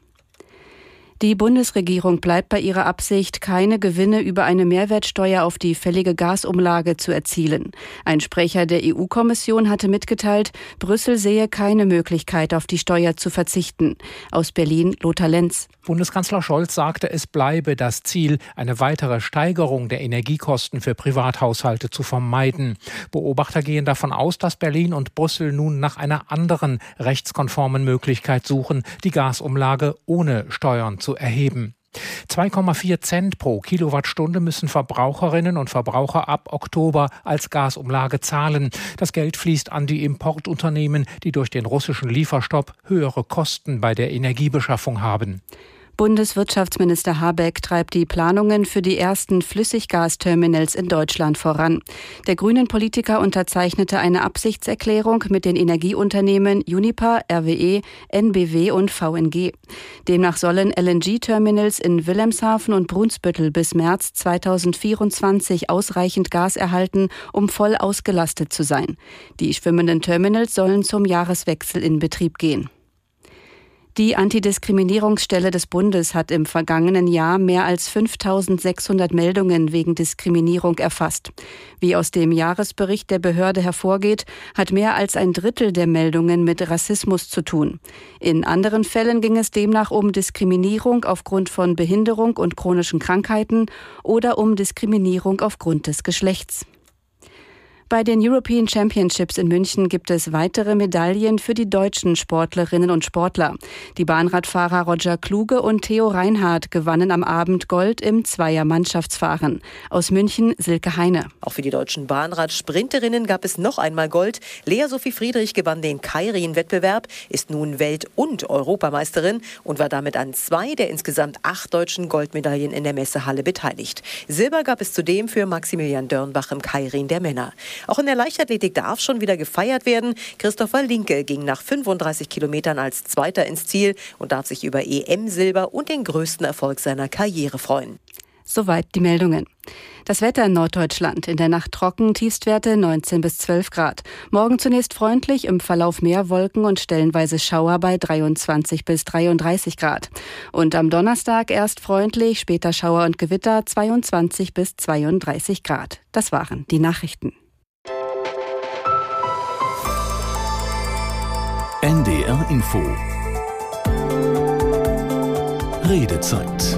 Die Bundesregierung bleibt bei ihrer Absicht, keine Gewinne über eine Mehrwertsteuer auf die fällige Gasumlage zu erzielen. Ein Sprecher der E U-Kommission hatte mitgeteilt, Brüssel sehe keine Möglichkeit, auf die Steuer zu verzichten. Aus Berlin Lothar Lenz. Bundeskanzler Scholz sagte, es bleibe das Ziel, eine weitere Steigerung der Energiekosten für Privathaushalte zu vermeiden. Beobachter gehen davon aus, dass Berlin und Brüssel nun nach einer anderen rechtskonformen Möglichkeit suchen, die Gasumlage ohne Steuern zu erheben. zwei Komma vier Cent pro Kilowattstunde müssen Verbraucherinnen und Verbraucher ab Oktober als Gasumlage zahlen. Das Geld fließt an die Importunternehmen, die durch den russischen Lieferstopp höhere Kosten bei der Energiebeschaffung haben. Bundeswirtschaftsminister Habeck treibt die Planungen für die ersten Flüssiggasterminals in Deutschland voran. Der grünen Politiker unterzeichnete eine Absichtserklärung mit den Energieunternehmen Uniper, R W E, N B W und V N G. Demnach sollen L N G-Terminals in Wilhelmshaven und Brunsbüttel bis März zweitausendvierundzwanzig ausreichend Gas erhalten, um voll ausgelastet zu sein. Die schwimmenden Terminals sollen zum Jahreswechsel in Betrieb gehen. Die Antidiskriminierungsstelle des Bundes hat im vergangenen Jahr mehr als fünftausendsechshundert Meldungen wegen Diskriminierung erfasst. Wie aus dem Jahresbericht der Behörde hervorgeht, hat mehr als ein Drittel der Meldungen mit Rassismus zu tun. In anderen Fällen ging es demnach um Diskriminierung aufgrund von Behinderung und chronischen Krankheiten oder um Diskriminierung aufgrund des Geschlechts. Bei den European Championships in München gibt es weitere Medaillen für die deutschen Sportlerinnen und Sportler. Die Bahnradfahrer Roger Kluge und Theo Reinhardt gewannen am Abend Gold im Zweier-Mannschaftsfahren. Aus München Silke Heine. Auch für die deutschen Bahnradsprinterinnen gab es noch einmal Gold. Lea Sophie Friedrich gewann den Kairin-Wettbewerb, ist nun Welt- und Europameisterin und war damit an zwei der insgesamt acht deutschen Goldmedaillen in der Messehalle beteiligt. Silber gab es zudem für Maximilian Dörnbach im Kairin der Männer. Auch in der Leichtathletik darf schon wieder gefeiert werden. Christopher Linke ging nach fünfunddreißig Kilometern als Zweiter ins Ziel und darf sich über E M-Silber und den größten Erfolg seiner Karriere freuen. Soweit die Meldungen. Das Wetter in Norddeutschland. In der Nacht trocken, Tiefstwerte neunzehn bis zwölf Grad. Morgen zunächst freundlich, im Verlauf mehr Wolken und stellenweise Schauer bei dreiundzwanzig bis dreiunddreißig Grad. Und am Donnerstag erst freundlich, später Schauer und Gewitter zweiundzwanzig bis zweiunddreißig Grad. Das waren die Nachrichten. N D R Info. Redezeit.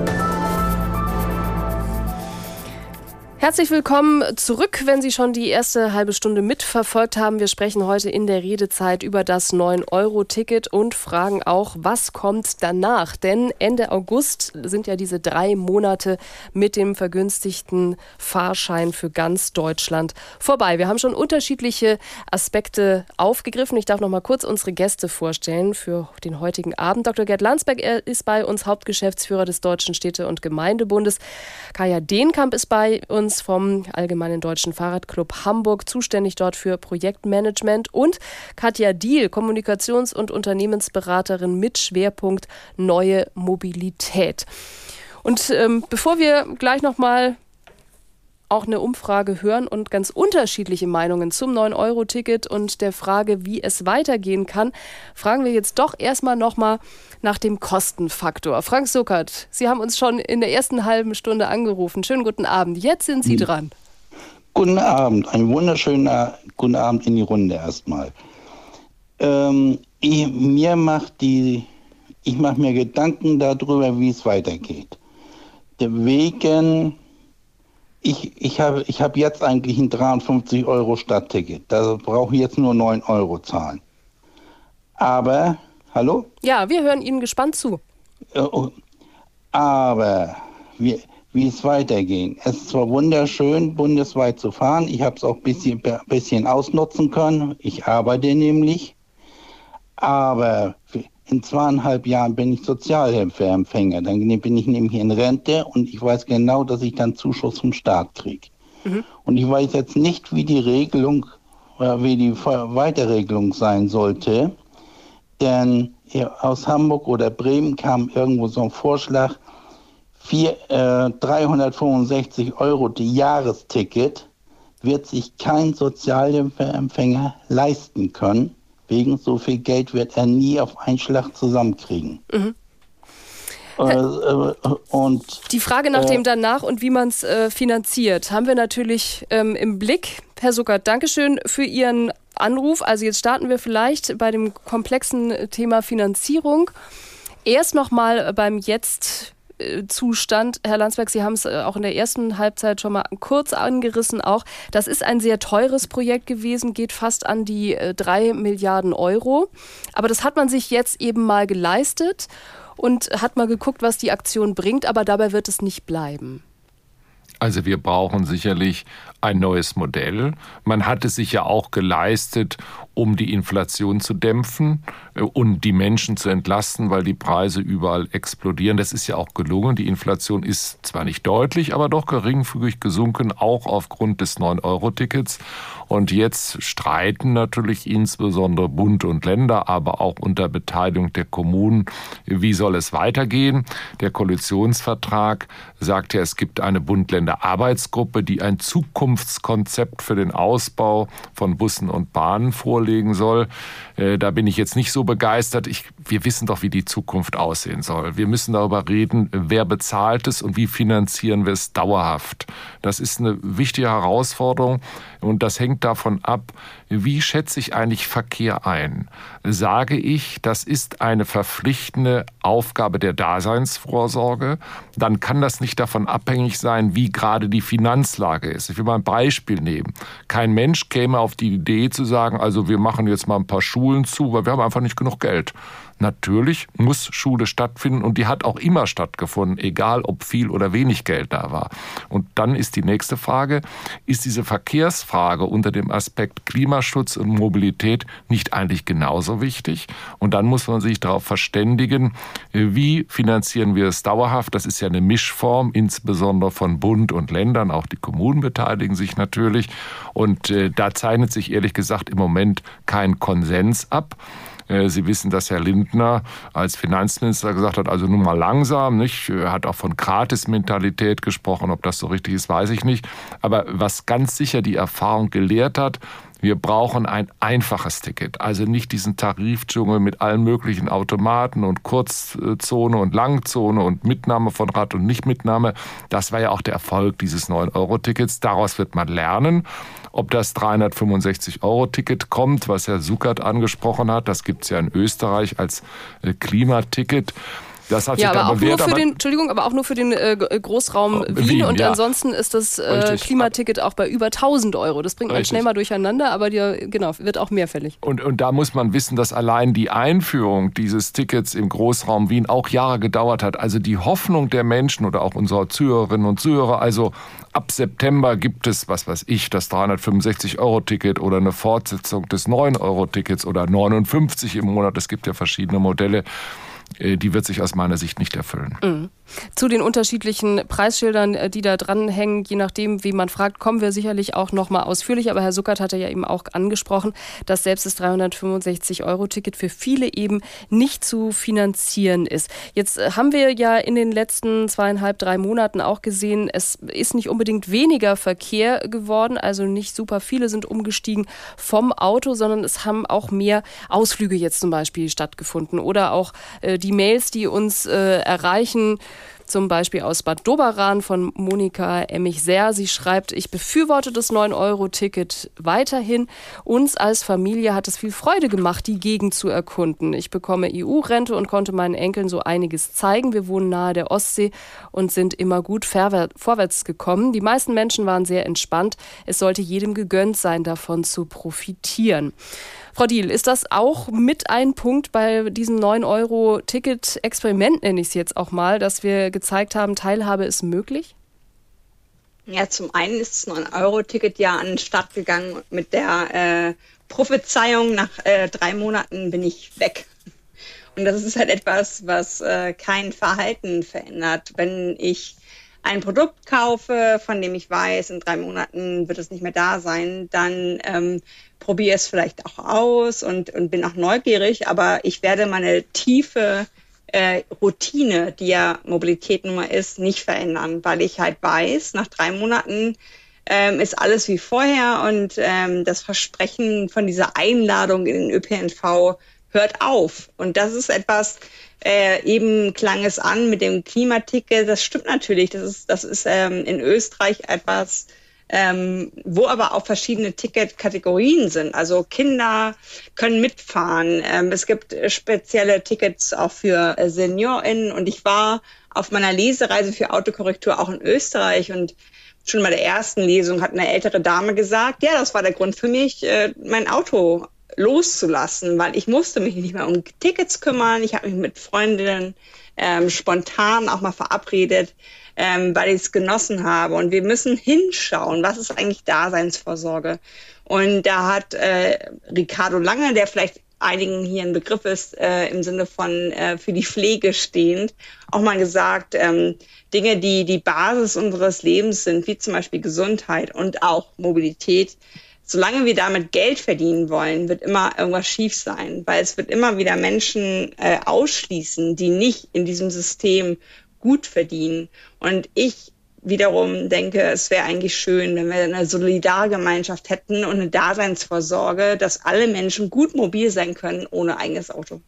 Herzlich willkommen zurück, wenn Sie schon die erste halbe Stunde mitverfolgt haben. Wir sprechen heute in der Redezeit über das neun Euro Ticket und fragen auch, was kommt danach? Denn Ende August sind ja diese drei Monate mit dem vergünstigten Fahrschein für ganz Deutschland vorbei. Wir haben schon unterschiedliche Aspekte aufgegriffen. Ich darf noch mal kurz unsere Gäste vorstellen für den heutigen Abend. Doktor Gerd Landsberg, er ist bei uns, Hauptgeschäftsführer des Deutschen Städte- und Gemeindebundes. Kaya Dehnkamp ist bei uns vom Allgemeinen Deutschen Fahrradclub Hamburg, zuständig dort für Projektmanagement, und Katja Diehl, Kommunikations- und Unternehmensberaterin mit Schwerpunkt Neue Mobilität. Und ähm, bevor wir gleich nochmal auch eine Umfrage hören und ganz unterschiedliche Meinungen zum neun Euro Ticket und der Frage, wie es weitergehen kann, fragen wir jetzt doch erstmal nochmal nach dem Kostenfaktor. Frank Suckert, Sie haben uns schon in der ersten halben Stunde angerufen. Schönen guten Abend. Jetzt sind Sie hm. dran. Guten Abend. Einen wunderschönen guten Abend in die Runde erstmal. Ähm, ich, mir macht die, ich mache mir Gedanken darüber, wie es weitergeht. Wegen Ich, ich habe ich hab jetzt eigentlich ein dreiundfünfzig Euro Stadtticket. Da brauche ich jetzt nur neun Euro zahlen. Aber, hallo? Ja, wir hören Ihnen gespannt zu. Aber, wie, wie es weitergeht. Es ist zwar wunderschön, bundesweit zu fahren. Ich habe es auch ein bisschen, bisschen ausnutzen können. Ich arbeite nämlich. Aber in zweieinhalb Jahren bin ich Sozialhilfeempfänger. Dann bin ich nämlich in Rente und ich weiß genau, dass ich dann Zuschuss vom Staat kriege. Mhm. Und ich weiß jetzt nicht, wie die Regelung, wie die Weiterregelung sein sollte. Denn aus Hamburg oder Bremen kam irgendwo so ein Vorschlag, vier, äh, dreihundertfünfundsechzig Euro die Jahresticket wird sich kein Sozialhilfeempfänger leisten können. Wegen so viel Geld wird er nie auf einen Schlag zusammenkriegen. Mhm. Äh, äh, und, Die Frage nach äh, dem danach und wie man es äh, finanziert, haben wir natürlich ähm, im Blick. Herr Suckert, Dankeschön für Ihren Anruf. Also jetzt starten wir vielleicht bei dem komplexen Thema Finanzierung. Erst nochmal beim Jetzt Zustand. Herr Landsberg, Sie haben es auch in der ersten Halbzeit schon mal kurz angerissen auch. Das ist ein sehr teures Projekt gewesen, geht fast an die drei Milliarden Euro. Aber das hat man sich jetzt eben mal geleistet und hat mal geguckt, was die Aktion bringt. Aber dabei wird es nicht bleiben. Also wir brauchen sicherlich ein neues Modell. Man hat es sich ja auch geleistet, um die Inflation zu dämpfen und die Menschen zu entlasten, weil die Preise überall explodieren. Das ist ja auch gelungen. Die Inflation ist zwar nicht deutlich, aber doch geringfügig gesunken, auch aufgrund des neun Euro Tickets. Und jetzt streiten natürlich insbesondere Bund und Länder, aber auch unter Beteiligung der Kommunen, wie soll es weitergehen. Der Koalitionsvertrag sagt ja, es gibt eine Bund-Länder-Arbeitsgruppe, die ein Zukunftskonzept für den Ausbau von Bussen und Bahnen vorlegen soll. Da bin ich jetzt nicht so begeistert. Ich, wir wissen doch, wie die Zukunft aussehen soll. Wir müssen darüber reden, wer bezahlt es und wie finanzieren wir es dauerhaft. Das ist eine wichtige Herausforderung und das hängt davon ab, wie schätze ich eigentlich Verkehr ein? Sage ich, das ist eine verpflichtende Aufgabe der Daseinsvorsorge, dann kann das nicht davon abhängig sein, wie gerade die Finanzlage ist. Ich will mal ein Beispiel nehmen. Kein Mensch käme auf die Idee zu sagen, also wir machen jetzt mal ein paar Schulen zu, weil wir haben einfach nicht genug Geld. Natürlich muss Schule stattfinden und die hat auch immer stattgefunden, egal ob viel oder wenig Geld da war. Und dann ist die nächste Frage, ist diese Verkehrsfrage unter dem Aspekt Klimaschutz und Mobilität nicht eigentlich genauso wichtig? Und dann muss man sich darauf verständigen, wie finanzieren wir es dauerhaft? Das ist ja eine Mischform, insbesondere von Bund und Ländern, auch die Kommunen beteiligen sich natürlich. Und äh, da zeichnet sich ehrlich gesagt im Moment kein Konsens ab. Sie wissen, dass Herr Lindner als Finanzminister gesagt hat, also nun mal langsam, nicht? Er hat auch von Gratis-Mentalität gesprochen. Ob das so richtig ist, weiß ich nicht. Aber was ganz sicher die Erfahrung gelehrt hat, wir brauchen ein einfaches Ticket, also nicht diesen Tarifdschungel mit allen möglichen Automaten und Kurzzone und Langzone und Mitnahme von Rad- und Nichtmitnahme. Das war ja auch der Erfolg dieses neun Euro Tickets. Daraus wird man lernen. Ob das dreihundertfünfundsechzig Euro Ticket kommt, was Herr Suckert angesprochen hat, das gibt es ja in Österreich als Klimaticket. Das hat ja, sich aber dann auch bewährt, nur für aber den, Entschuldigung, aber auch nur für den äh, Großraum Wien, Wien und ja. ansonsten ist das äh, Klimaticket auch bei über tausend Euro. Das bringt man Richtig. schnell mal durcheinander, aber dir, genau, wird auch mehrfällig. Und, und da muss man wissen, dass allein die Einführung dieses Tickets im Großraum Wien auch Jahre gedauert hat. Also die Hoffnung der Menschen oder auch unserer Zuhörerinnen und Zuhörer, also ab September gibt es, was weiß ich, das dreihundertfünfundsechzig Euro Ticket oder eine Fortsetzung des neun Euro Tickets oder neunundfünfzig im Monat. Es gibt ja verschiedene Modelle. Die wird sich aus meiner Sicht nicht erfüllen. Mhm. Zu den unterschiedlichen Preisschildern, die da dranhängen, je nachdem, wie man fragt, kommen wir sicherlich auch noch mal ausführlich. Aber Herr Suckert hatte ja eben auch angesprochen, dass selbst das dreihundertfünfundsechzig Euro Ticket für viele eben nicht zu finanzieren ist. Jetzt haben wir ja in den letzten zweieinhalb, drei Monaten auch gesehen, es ist nicht unbedingt weniger Verkehr geworden, also nicht super viele sind umgestiegen vom Auto, sondern es haben auch mehr Ausflüge jetzt zum Beispiel stattgefunden oder auch äh, die Mails, die uns äh, erreichen, zum Beispiel aus Bad Doberan von Monika Emmich-Sehr. Sie schreibt, ich befürworte das neun Euro Ticket weiterhin. Uns als Familie hat es viel Freude gemacht, die Gegend zu erkunden. Ich bekomme E U-Rente und konnte meinen Enkeln so einiges zeigen. Wir wohnen nahe der Ostsee und sind immer gut vorwärts gekommen. Die meisten Menschen waren sehr entspannt. Es sollte jedem gegönnt sein, davon zu profitieren. Frau Diehl, ist das auch mit ein Punkt bei diesem neun Euro Ticket-Experiment, nenne ich es jetzt auch mal, dass wir gezeigt haben, Teilhabe ist möglich? Ja, zum einen ist das neun Euro Ticket ja an den Start gegangen mit der äh, Prophezeiung, nach äh, drei Monaten bin ich weg. Und das ist halt etwas, was äh, kein Verhalten verändert. Wenn ich ein Produkt kaufe, von dem ich weiß, in drei Monaten wird es nicht mehr da sein, dann ähm, probiere es vielleicht auch aus und, und bin auch neugierig, aber ich werde meine tiefe äh, Routine, die ja Mobilität nun mal ist, nicht verändern, weil ich halt weiß, nach drei Monaten ähm, ist alles wie vorher und ähm, das Versprechen von dieser Einladung in den Ö P N V hört auf. Und das ist etwas, äh, eben klang es an mit dem Klimaticket, das stimmt natürlich, das ist, das ist ähm, in Österreich etwas, ähm, wo aber auch verschiedene Ticketkategorien sind. Also Kinder können mitfahren, ähm, es gibt spezielle Tickets auch für äh, SeniorInnen und ich war auf meiner Lesereise für Autokorrektur auch in Österreich und schon bei der ersten Lesung hat eine ältere Dame gesagt, ja, das war der Grund für mich, äh, mein Auto loszulassen, weil ich musste mich nicht mehr um Tickets kümmern. Ich habe mich mit Freundinnen ähm, spontan auch mal verabredet, ähm, weil ich es genossen habe. Und wir müssen hinschauen, was ist eigentlich Daseinsvorsorge? Und da hat äh, Ricardo Lange, der vielleicht einigen hier ein Begriff ist, äh, im Sinne von äh, für die Pflege stehend, auch mal gesagt, ähm, Dinge, die die Basis unseres Lebens sind, wie zum Beispiel Gesundheit und auch Mobilität. Solange wir damit Geld verdienen wollen, wird immer irgendwas schief sein, weil es wird immer wieder Menschen äh, ausschließen, die nicht in diesem System gut verdienen. Und ich wiederum denke, es wäre eigentlich schön, wenn wir eine Solidargemeinschaft hätten und eine Daseinsvorsorge, dass alle Menschen gut mobil sein können ohne eigenes Auto.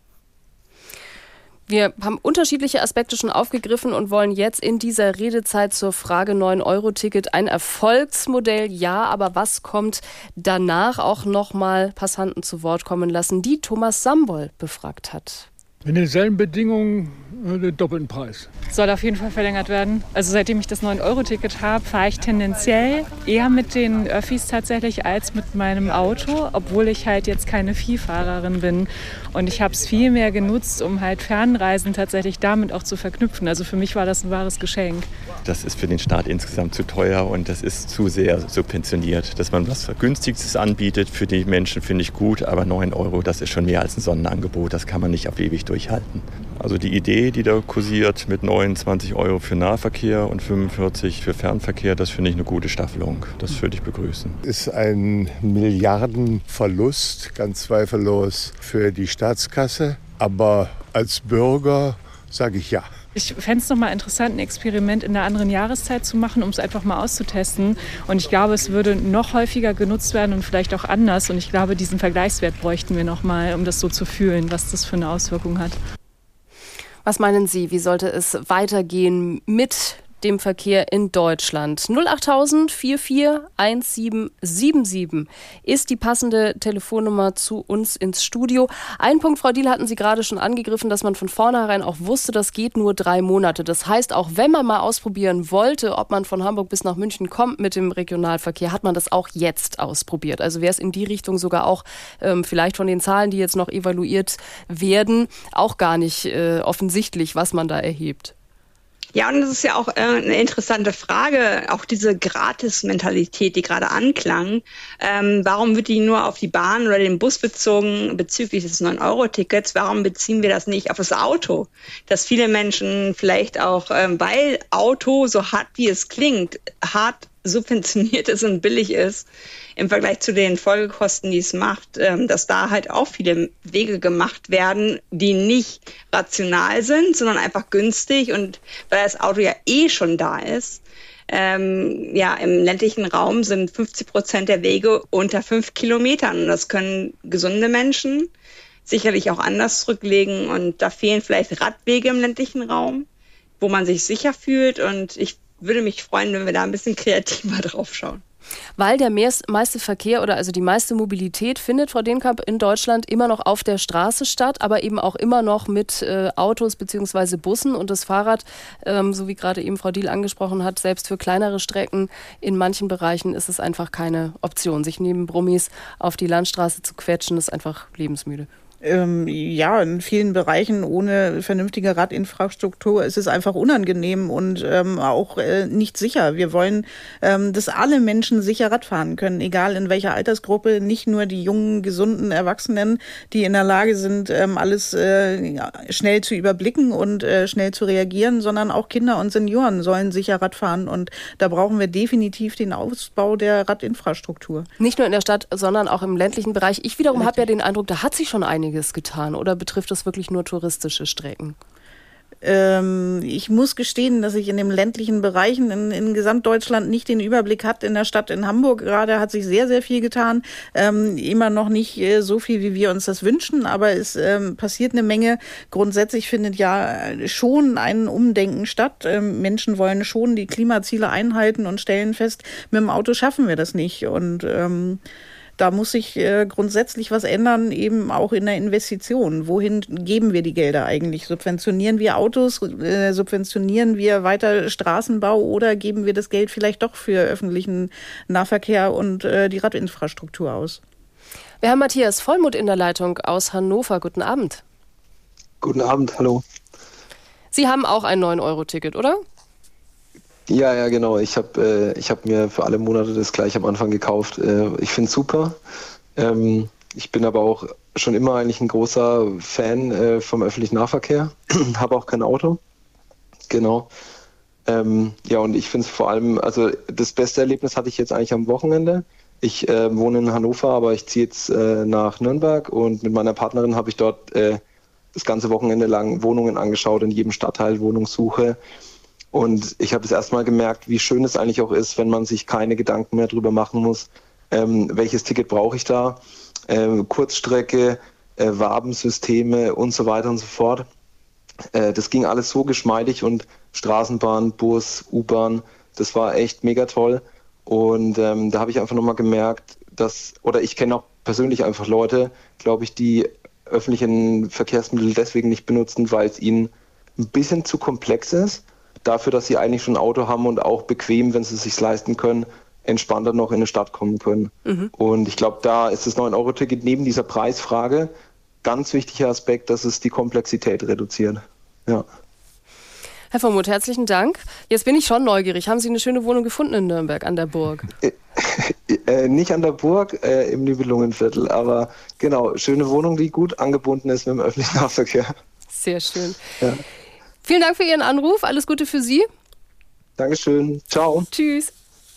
Wir haben unterschiedliche Aspekte schon aufgegriffen und wollen jetzt in dieser Redezeit zur Frage neun Euro Ticket ein Erfolgsmodell, ja, aber was kommt danach, auch nochmal Passanten zu Wort kommen lassen, die Thomas Sambol befragt hat. In denselben Bedingungen den doppelten Preis. Soll auf jeden Fall verlängert werden. Also seitdem ich das neun Euro Ticket habe, fahre ich tendenziell eher mit den Öffis tatsächlich als mit meinem Auto, obwohl ich halt jetzt keine Vielfahrerin bin. Und ich habe es viel mehr genutzt, um halt Fernreisen tatsächlich damit auch zu verknüpfen. Also für mich war das ein wahres Geschenk. Das ist für den Staat insgesamt zu teuer und das ist zu sehr subventioniert. Dass man was Vergünstigtes anbietet für die Menschen, finde ich gut, aber neun Euro, das ist schon mehr als ein Sonderangebot. Das kann man nicht auf ewig nicht durchhalten. Also die Idee, die da kursiert mit neunundzwanzig Euro für Nahverkehr und fünfundvierzig für Fernverkehr, das finde ich eine gute Staffelung. Das würde ich begrüßen. Ist ein Milliardenverlust, ganz zweifellos, für die Staatskasse. Aber als Bürger sage ich ja. Ich fände es nochmal interessant, ein Experiment in einer anderen Jahreszeit zu machen, um es einfach mal auszutesten. Und ich glaube, es würde noch häufiger genutzt werden und vielleicht auch anders. Und ich glaube, diesen Vergleichswert bräuchten wir nochmal, um das so zu fühlen, was das für eine Auswirkung hat. Was meinen Sie, wie sollte es weitergehen mit dem Verkehr in Deutschland? null achttausend vierundvierzig siebzehn siebenundsiebzig ist die passende Telefonnummer zu uns ins Studio. Ein Punkt, Frau Diehl, hatten Sie gerade schon angegriffen, dass man von vornherein auch wusste, das geht nur drei Monate. Das heißt, auch wenn man mal ausprobieren wollte, ob man von Hamburg bis nach München kommt mit dem Regionalverkehr, hat man das auch jetzt ausprobiert. Also wäre es in die Richtung sogar auch ähm, vielleicht von den Zahlen, die jetzt noch evaluiert werden, auch gar nicht äh, offensichtlich, was man da erhebt. Ja, und das ist ja auch äh, eine interessante Frage, auch diese Gratis-Mentalität, die gerade anklang. Ähm, warum wird die nur auf die Bahn oder den Bus bezogen bezüglich des neun Euro Tickets? Warum beziehen wir das nicht auf das Auto? Dass viele Menschen vielleicht auch, ähm, weil Auto, so hart wie es klingt, hart subventioniert ist und billig ist, im Vergleich zu den Folgekosten, die es macht, ähm, dass da halt auch viele Wege gemacht werden, die nicht rational sind, sondern einfach günstig. Und weil das Auto ja eh schon da ist, ähm, ja, im ländlichen Raum sind fünfzig Prozent der Wege unter fünf Kilometern. Und das können gesunde Menschen sicherlich auch anders zurücklegen. Und da fehlen vielleicht Radwege im ländlichen Raum, wo man sich sicher fühlt. Und ich würde mich freuen, wenn wir da ein bisschen kreativer drauf schauen. Weil der meiste Verkehr oder also die meiste Mobilität findet, Frau Denkamp, in Deutschland immer noch auf der Straße statt, aber eben auch immer noch mit äh, Autos bzw. Bussen und das Fahrrad, ähm, so wie gerade eben Frau Diehl angesprochen hat, selbst für kleinere Strecken in manchen Bereichen ist es einfach keine Option. Sich neben Brummis auf die Landstraße zu quetschen, ist einfach lebensmüde. Ähm, ja, in vielen Bereichen ohne vernünftige Radinfrastruktur ist es einfach unangenehm und ähm, auch äh, nicht sicher. Wir wollen, ähm, dass alle Menschen sicher Rad fahren können, egal in welcher Altersgruppe, nicht nur die jungen, gesunden Erwachsenen, die in der Lage sind, ähm, alles äh, schnell zu überblicken und äh, schnell zu reagieren, sondern auch Kinder und Senioren sollen sicher Rad fahren und da brauchen wir definitiv den Ausbau der Radinfrastruktur. Nicht nur in der Stadt, sondern auch im ländlichen Bereich. Ich wiederum habe ja den Eindruck, da hat sich schon einiges getan oder betrifft das wirklich nur touristische Strecken? Ähm, ich muss gestehen, dass ich in den ländlichen Bereichen in, in Gesamtdeutschland nicht den Überblick hatte. In der Stadt in Hamburg gerade hat sich sehr, sehr viel getan. Ähm, immer noch nicht äh, so viel, wie wir uns das wünschen, aber es ähm, passiert eine Menge. Grundsätzlich findet ja schon ein Umdenken statt. Ähm, Menschen wollen schon die Klimaziele einhalten und stellen fest, mit dem Auto schaffen wir das nicht. Und ähm, Da muss sich äh, grundsätzlich was ändern, eben auch in der Investition. Wohin geben wir die Gelder eigentlich? Subventionieren wir Autos, äh, subventionieren wir weiter Straßenbau oder geben wir das Geld vielleicht doch für öffentlichen Nahverkehr und äh, die Radinfrastruktur aus? Wir haben Matthias Vollmuth in der Leitung aus Hannover. Guten Abend. Guten Abend, hallo. Sie haben auch ein neun Euro Ticket, oder? Ja, ja, genau. Ich habe äh, ich hab mir für alle Monate das gleich am Anfang gekauft. Äh, ich finde es super. Ähm, ich bin aber auch schon immer eigentlich ein großer Fan äh, vom öffentlichen Nahverkehr. Habe auch kein Auto. Genau. Ähm, ja, und ich finde es vor allem, also das beste Erlebnis hatte ich jetzt eigentlich am Wochenende. Ich äh, wohne in Hannover, aber ich ziehe jetzt äh, nach Nürnberg und mit meiner Partnerin habe ich dort äh, das ganze Wochenende lang Wohnungen angeschaut, in jedem Stadtteil Wohnungssuche. Und ich habe das erste Mal gemerkt, wie schön es eigentlich auch ist, wenn man sich keine Gedanken mehr darüber machen muss, ähm, welches Ticket brauche ich da, ähm, Kurzstrecke, äh, Wabensysteme und so weiter und so fort. Äh, das ging alles so geschmeidig und Straßenbahn, Bus, U-Bahn, das war echt mega toll. Und ähm, da habe ich einfach nochmal gemerkt, dass, oder ich kenne auch persönlich einfach Leute, glaube ich, die öffentlichen Verkehrsmittel deswegen nicht benutzen, weil es ihnen ein bisschen zu komplex ist. Dafür, dass sie eigentlich schon ein Auto haben und auch bequem, wenn sie es sich leisten können, entspannter noch in eine Stadt kommen können. Mhm. Und ich glaube, da ist das neun Euro Ticket neben dieser Preisfrage ganz wichtiger Aspekt, dass es die Komplexität reduziert. Ja. Herr Vollmuth, herzlichen Dank. Jetzt bin ich schon neugierig. Haben Sie eine schöne Wohnung gefunden in Nürnberg an der Burg? Äh, äh, nicht an der Burg, äh, im Nibelungenviertel, aber genau, schöne Wohnung, die gut angebunden ist mit dem öffentlichen Nahverkehr. Sehr schön. Ja. Vielen Dank für Ihren Anruf. Alles Gute für Sie. Dankeschön. Ciao. Tschüss.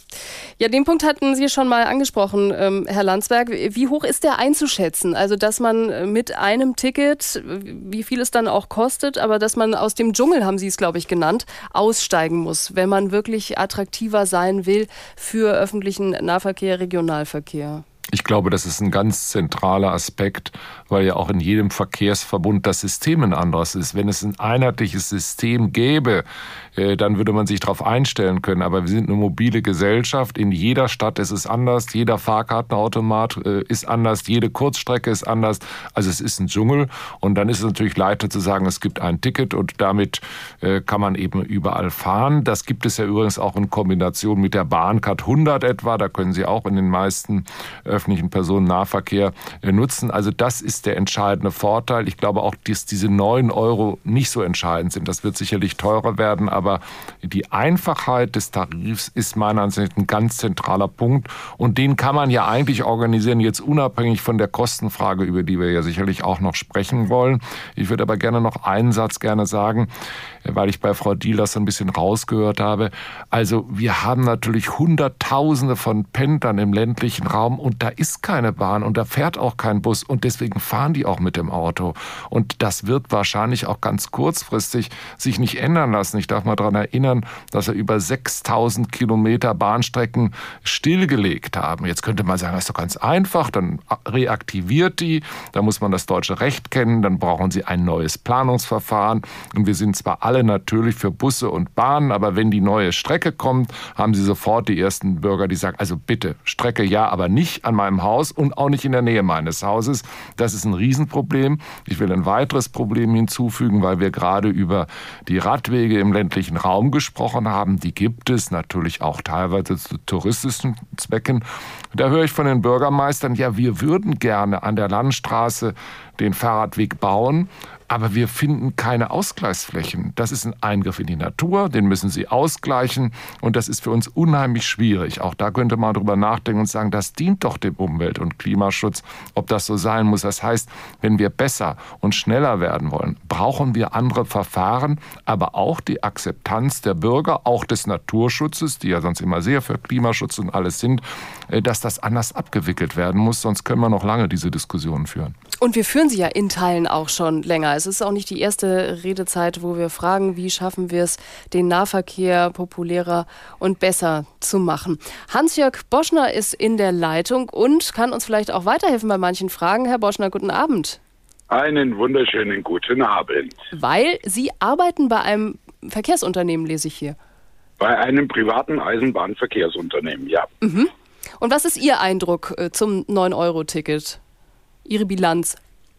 Ja, den Punkt hatten Sie schon mal angesprochen, ähm, Herr Landsberg. Wie hoch ist der einzuschätzen? Also, dass man mit einem Ticket, wie viel es dann auch kostet, aber dass man aus dem Dschungel, haben Sie es, glaube ich, genannt, aussteigen muss, wenn man wirklich attraktiver sein will für öffentlichen Nahverkehr, Regionalverkehr. Ich glaube, das ist ein ganz zentraler Aspekt, weil ja auch in jedem Verkehrsverbund das System ein anderes ist. Wenn es ein einheitliches System gäbe, dann würde man sich darauf einstellen können. Aber wir sind eine mobile Gesellschaft. In jeder Stadt ist es anders. Jeder Fahrkartenautomat ist anders. Jede Kurzstrecke ist anders. Also es ist ein Dschungel. Und dann ist es natürlich leichter zu sagen, es gibt ein Ticket und damit kann man eben überall fahren. Das gibt es ja übrigens auch in Kombination mit der Bahncard hundert etwa. Da können Sie auch in den meisten öffentlichen Personennahverkehr nutzen. Also das ist der entscheidende Vorteil. Ich glaube auch, dass diese neun Euro nicht so entscheidend sind. Das wird sicherlich teurer werden, aber die Einfachheit des Tarifs ist meiner Ansicht nach ein ganz zentraler Punkt. Und den kann man ja eigentlich organisieren, jetzt unabhängig von der Kostenfrage, über die wir ja sicherlich auch noch sprechen wollen. Ich würde aber gerne noch einen Satz gerne sagen, weil ich bei Frau Diehl das so ein bisschen rausgehört habe. Also wir haben natürlich Hunderttausende von Pendlern im ländlichen Raum und da ist keine Bahn und da fährt auch kein Bus und deswegen fahren die auch mit dem Auto. Und das wird wahrscheinlich auch ganz kurzfristig sich nicht ändern lassen. Ich darf mal daran erinnern, dass wir über sechstausend Kilometer Bahnstrecken stillgelegt haben. Jetzt könnte man sagen, das ist doch ganz einfach, dann reaktiviert die, da muss man das deutsche Recht kennen, dann brauchen sie ein neues Planungsverfahren und wir sind zwar alle natürlich für Busse und Bahnen, aber wenn die neue Strecke kommt, haben sie sofort die ersten Bürger, die sagen, also bitte, Strecke ja, aber nicht an meinem Haus und auch nicht in der Nähe meines Hauses. Das ist ein Riesenproblem. Ich will ein weiteres Problem hinzufügen, weil wir gerade über die Radwege im ländlichen Raum gesprochen haben. Die gibt es natürlich auch teilweise zu touristischen Zwecken. Da höre ich von den Bürgermeistern, ja, wir würden gerne an der Landstraße den Fahrradweg bauen, aber wir finden keine Ausgleichsflächen. Das ist ein Eingriff in die Natur, den müssen sie ausgleichen und das ist für uns unheimlich schwierig. Auch da könnte man drüber nachdenken und sagen, das dient doch dem Umwelt- und Klimaschutz, ob das so sein muss. Das heißt, wenn wir besser und schneller werden wollen, brauchen wir andere Verfahren, aber auch die Akzeptanz der Bürger, auch des Naturschutzes, die ja sonst immer sehr für Klimaschutz und alles sind, dass das anders abgewickelt werden muss, sonst können wir noch lange diese Diskussionen führen. Und wir führen sie ja in Teilen auch schon länger. Es ist auch nicht die erste Redezeit, wo wir fragen, wie schaffen wir es, den Nahverkehr populärer und besser zu machen. Hans-Jörg Boschner ist in der Leitung und kann uns vielleicht auch weiterhelfen bei manchen Fragen. Herr Boschner, guten Abend. Einen wunderschönen guten Abend. Weil Sie arbeiten bei einem Verkehrsunternehmen, lese ich hier. Bei einem privaten Eisenbahnverkehrsunternehmen, ja. Mhm. Und was ist Ihr Eindruck äh, zum neun Euro Ticket? Ihre Bilanz?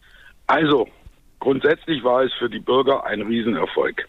Also, grundsätzlich war es für die Bürger ein Riesenerfolg.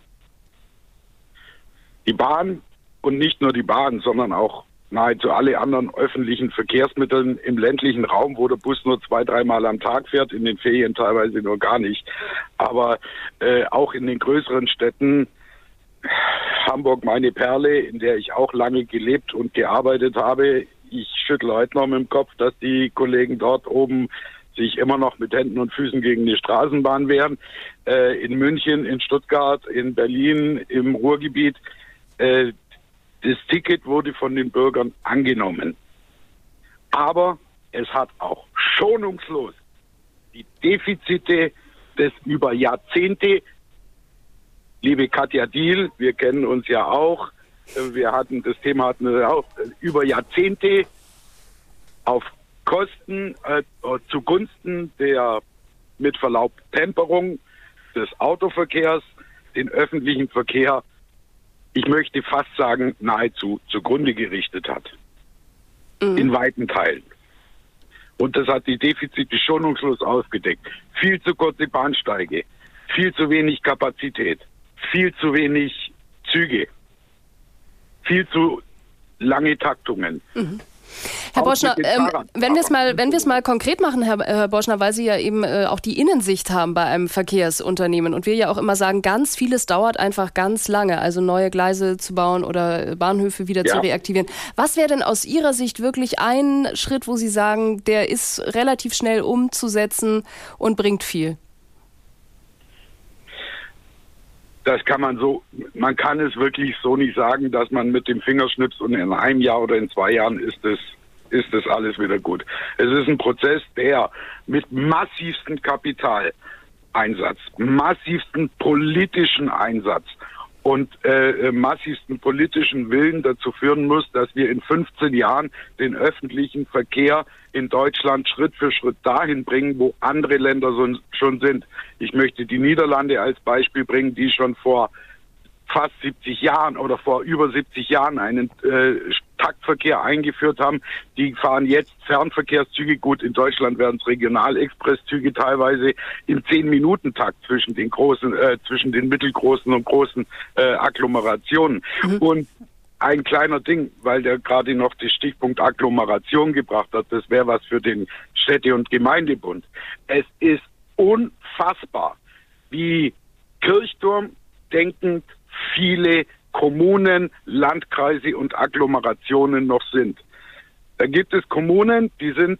Die Bahn und nicht nur die Bahn, sondern auch nahezu alle anderen öffentlichen Verkehrsmittel im ländlichen Raum, wo der Bus nur zwei, dreimal am Tag fährt, in den Ferien teilweise nur gar nicht. Aber äh, auch in den größeren Städten, Hamburg meine Perle, in der ich auch lange gelebt und gearbeitet habe. Ich schüttle heute noch mit dem Kopf, dass die Kollegen dort oben sich immer noch mit Händen und Füßen gegen die Straßenbahn wehren. Äh, in München, in Stuttgart, in Berlin, im Ruhrgebiet. Äh, das Ticket wurde von den Bürgern angenommen. Aber es hat auch schonungslos die Defizite des über Jahrzehnte, liebe Katja Diehl, wir kennen uns ja auch, wir hatten, das Thema hatten wir auch, über Jahrzehnte auf Kosten, äh, zugunsten der, mit Verlaub, Temperung des Autoverkehrs, den öffentlichen Verkehr, ich möchte fast sagen, nahezu zugrunde gerichtet hat. Mhm. In weiten Teilen. Und das hat die Defizite schonungslos aufgedeckt. Viel zu kurze Bahnsteige, viel zu wenig Kapazität, viel zu wenig Züge, viel zu lange Taktungen. Mhm. Herr Boschner, ähm, wenn wir es mal, wenn wir es mal konkret machen, Herr, Herr Boschner, weil Sie ja eben äh, auch die Innensicht haben bei einem Verkehrsunternehmen und wir ja auch immer sagen, ganz vieles dauert einfach ganz lange, also neue Gleise zu bauen oder Bahnhöfe wieder ja. zu reaktivieren. Was wäre denn aus Ihrer Sicht wirklich ein Schritt, wo Sie sagen, der ist relativ schnell umzusetzen und bringt viel? das kann man so, man kann es wirklich so nicht sagen, dass man mit dem Finger schnipst und in einem Jahr oder in zwei Jahren ist es ist das alles wieder gut. Es ist ein Prozess, der mit massivstem Kapitaleinsatz, massivsten politischen Einsatz und äh, massivsten politischen Willen dazu führen muss, dass wir in fünfzehn Jahren den öffentlichen Verkehr in Deutschland Schritt für Schritt dahin bringen, wo andere Länder so, schon sind. Ich möchte die Niederlande als Beispiel bringen, die schon vor fast siebzig Jahren oder vor über siebzig Jahren einen äh, Taktverkehr eingeführt haben. Die fahren jetzt Fernverkehrszüge. Gut, in Deutschland werden es Regionalexpresszüge teilweise im zehn-Minuten-Takt zwischen den großen, äh, zwischen den mittelgroßen und großen äh, Agglomerationen. Mhm. Und ein kleiner Ding, weil der gerade noch den Stichpunkt Agglomeration gebracht hat, das wäre was für den Städte- und Gemeindebund. Es ist unfassbar, wie Kirchturm denkend viele Kommunen, Landkreise und Agglomerationen noch sind. Da gibt es Kommunen, die sind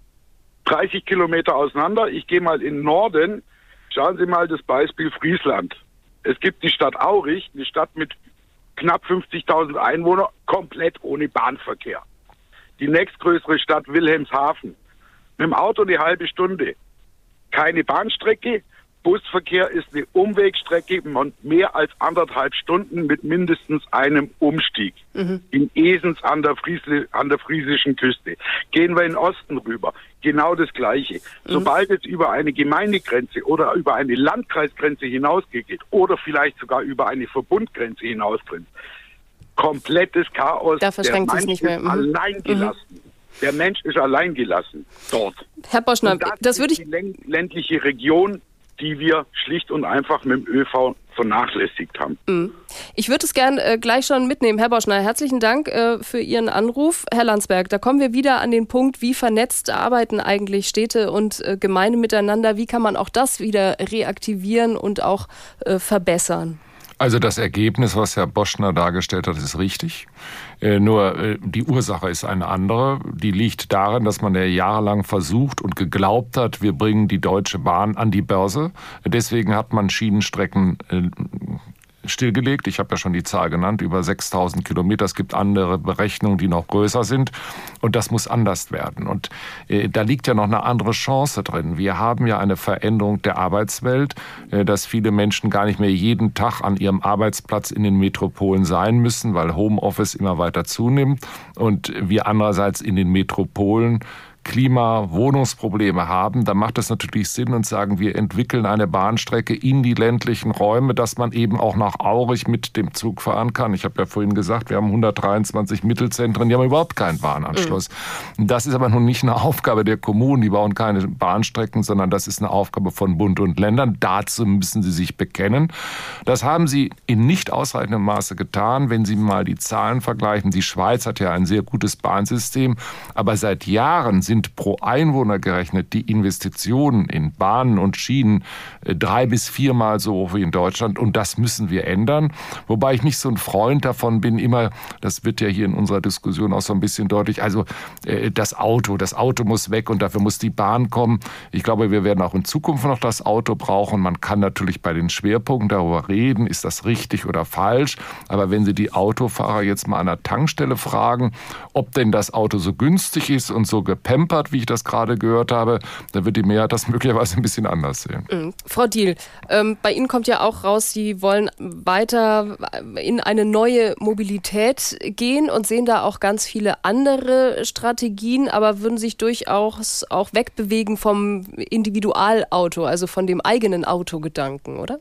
dreißig Kilometer auseinander. Ich gehe mal in den Norden. Schauen Sie mal das Beispiel Friesland. Es gibt die Stadt Aurich, eine Stadt mit knapp fünfzigtausend Einwohnern, komplett ohne Bahnverkehr. Die nächstgrößere Stadt Wilhelmshaven. Mit dem Auto eine halbe Stunde. Keine Bahnstrecke. Busverkehr ist eine Umwegstrecke von mehr als anderthalb Stunden mit mindestens einem Umstieg. Mhm. In Esens an der, Friesli- an der friesischen Küste. Gehen wir in den Osten rüber. Genau das Gleiche. Mhm. Sobald es über eine Gemeindegrenze oder über eine Landkreisgrenze hinausgeht oder vielleicht sogar über eine Verbundgrenze hinausbringt, komplettes Chaos. Da verschränkt der sich Mensch nicht mehr. ist Mhm. alleingelassen. Mhm. Der Mensch ist alleingelassen dort. Herr Boschner, das, das würde ich... Die ländliche Region, die wir schlicht und einfach mit dem ÖV vernachlässigt haben. Ich würde es gern äh, gleich schon mitnehmen. Herr Boschner, herzlichen Dank äh, für Ihren Anruf. Herr Landsberg, da kommen wir wieder an den Punkt, wie vernetzt arbeiten eigentlich Städte und äh, Gemeinden miteinander? Wie kann man auch das wieder reaktivieren und auch äh, verbessern? Also das Ergebnis, was Herr Boschner dargestellt hat, ist richtig. Äh, nur äh, die Ursache ist eine andere. Die liegt darin, dass man ja jahrelang versucht und geglaubt hat, wir bringen die Deutsche Bahn an die Börse. Deswegen hat man Schienenstrecken äh, stillgelegt. Ich habe ja schon die Zahl genannt, über sechstausend Kilometer. Es gibt andere Berechnungen, die noch größer sind. Und das muss anders werden. Und äh, da liegt ja noch eine andere Chance drin. Wir haben ja eine Veränderung der Arbeitswelt, äh, dass viele Menschen gar nicht mehr jeden Tag an ihrem Arbeitsplatz in den Metropolen sein müssen, weil Homeoffice immer weiter zunimmt. Und wir andererseits in den Metropolen Klima-, Wohnungsprobleme haben, dann macht es natürlich Sinn und sagen, wir entwickeln eine Bahnstrecke in die ländlichen Räume, dass man eben auch nach Aurich mit dem Zug fahren kann. Ich habe ja vorhin gesagt, wir haben hundertdreiundzwanzig Mittelzentren, die haben überhaupt keinen Bahnanschluss. Mhm. Das ist aber nun nicht eine Aufgabe der Kommunen, die bauen keine Bahnstrecken, sondern das ist eine Aufgabe von Bund und Ländern. Dazu müssen sie sich bekennen. Das haben sie in nicht ausreichendem Maße getan, wenn Sie mal die Zahlen vergleichen. Die Schweiz hat ja ein sehr gutes Bahnsystem, aber seit Jahren sind sind pro Einwohner gerechnet die Investitionen in Bahnen und Schienen drei bis viermal so hoch wie in Deutschland. Und das müssen wir ändern. Wobei ich nicht so ein Freund davon bin, immer, das wird ja hier in unserer Diskussion auch so ein bisschen deutlich, also das Auto, das Auto muss weg und dafür muss die Bahn kommen. Ich glaube, wir werden auch in Zukunft noch das Auto brauchen. Man kann natürlich bei den Schwerpunkten darüber reden, ist das richtig oder falsch. Aber wenn Sie die Autofahrer jetzt mal an der Tankstelle fragen, ob denn das Auto so günstig ist und so gepempert, wie ich das gerade gehört habe, dann wird die Mehrheit das möglicherweise ein bisschen anders sehen. Mhm. Frau Diehl, ähm, bei Ihnen kommt ja auch raus, Sie wollen weiter in eine neue Mobilität gehen und sehen da auch ganz viele andere Strategien, aber würden sich durchaus auch wegbewegen vom Individualauto, also von dem eigenen Autogedanken, oder?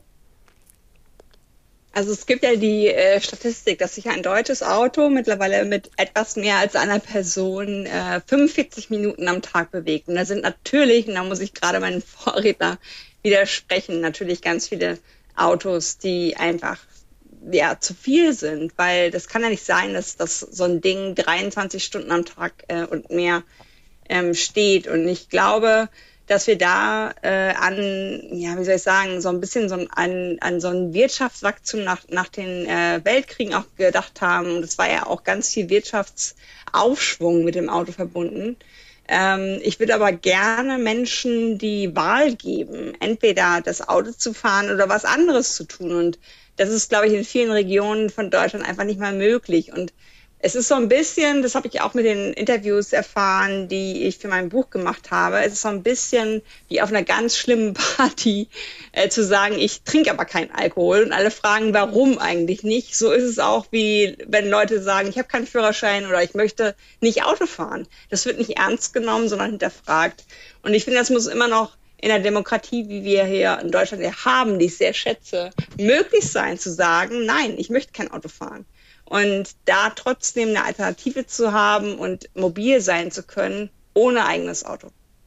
Also es gibt ja die äh, Statistik, dass sich ein deutsches Auto mittlerweile mit etwas mehr als einer Person äh, fünfundvierzig Minuten am Tag bewegt. Und da sind natürlich, und da muss ich gerade meinen Vorredner widersprechen, natürlich ganz viele Autos, die einfach ja zu viel sind, weil das kann ja nicht sein, dass, dass so ein Ding dreiundzwanzig Stunden am Tag äh, und mehr ähm, steht. Und ich glaube, dass wir da äh, an, ja, wie soll ich sagen, so ein bisschen so an, an so ein Wirtschaftswachstum nach, nach den äh, Weltkriegen auch gedacht haben. Und es war ja auch ganz viel Wirtschaftsaufschwung mit dem Auto verbunden. Ähm, ich würde aber gerne Menschen die Wahl geben, entweder das Auto zu fahren oder was anderes zu tun. Und das ist, glaube ich, in vielen Regionen von Deutschland einfach nicht mal möglich. Und es ist so ein bisschen, das habe ich auch mit den Interviews erfahren, die ich für mein Buch gemacht habe, es ist so ein bisschen wie auf einer ganz schlimmen Party äh, zu sagen, ich trinke aber keinen Alkohol und alle fragen, warum eigentlich nicht. So ist es auch wie, wenn Leute sagen, ich habe keinen Führerschein oder ich möchte nicht Auto fahren. Das wird nicht ernst genommen, sondern hinterfragt. Und ich finde, das muss immer noch in der Demokratie, wie wir hier in Deutschland ja haben, die ich sehr schätze, möglich sein zu sagen, nein, ich möchte kein Auto fahren. Und da trotzdem eine Alternative zu haben und mobil sein zu können, ohne eigenes Auto.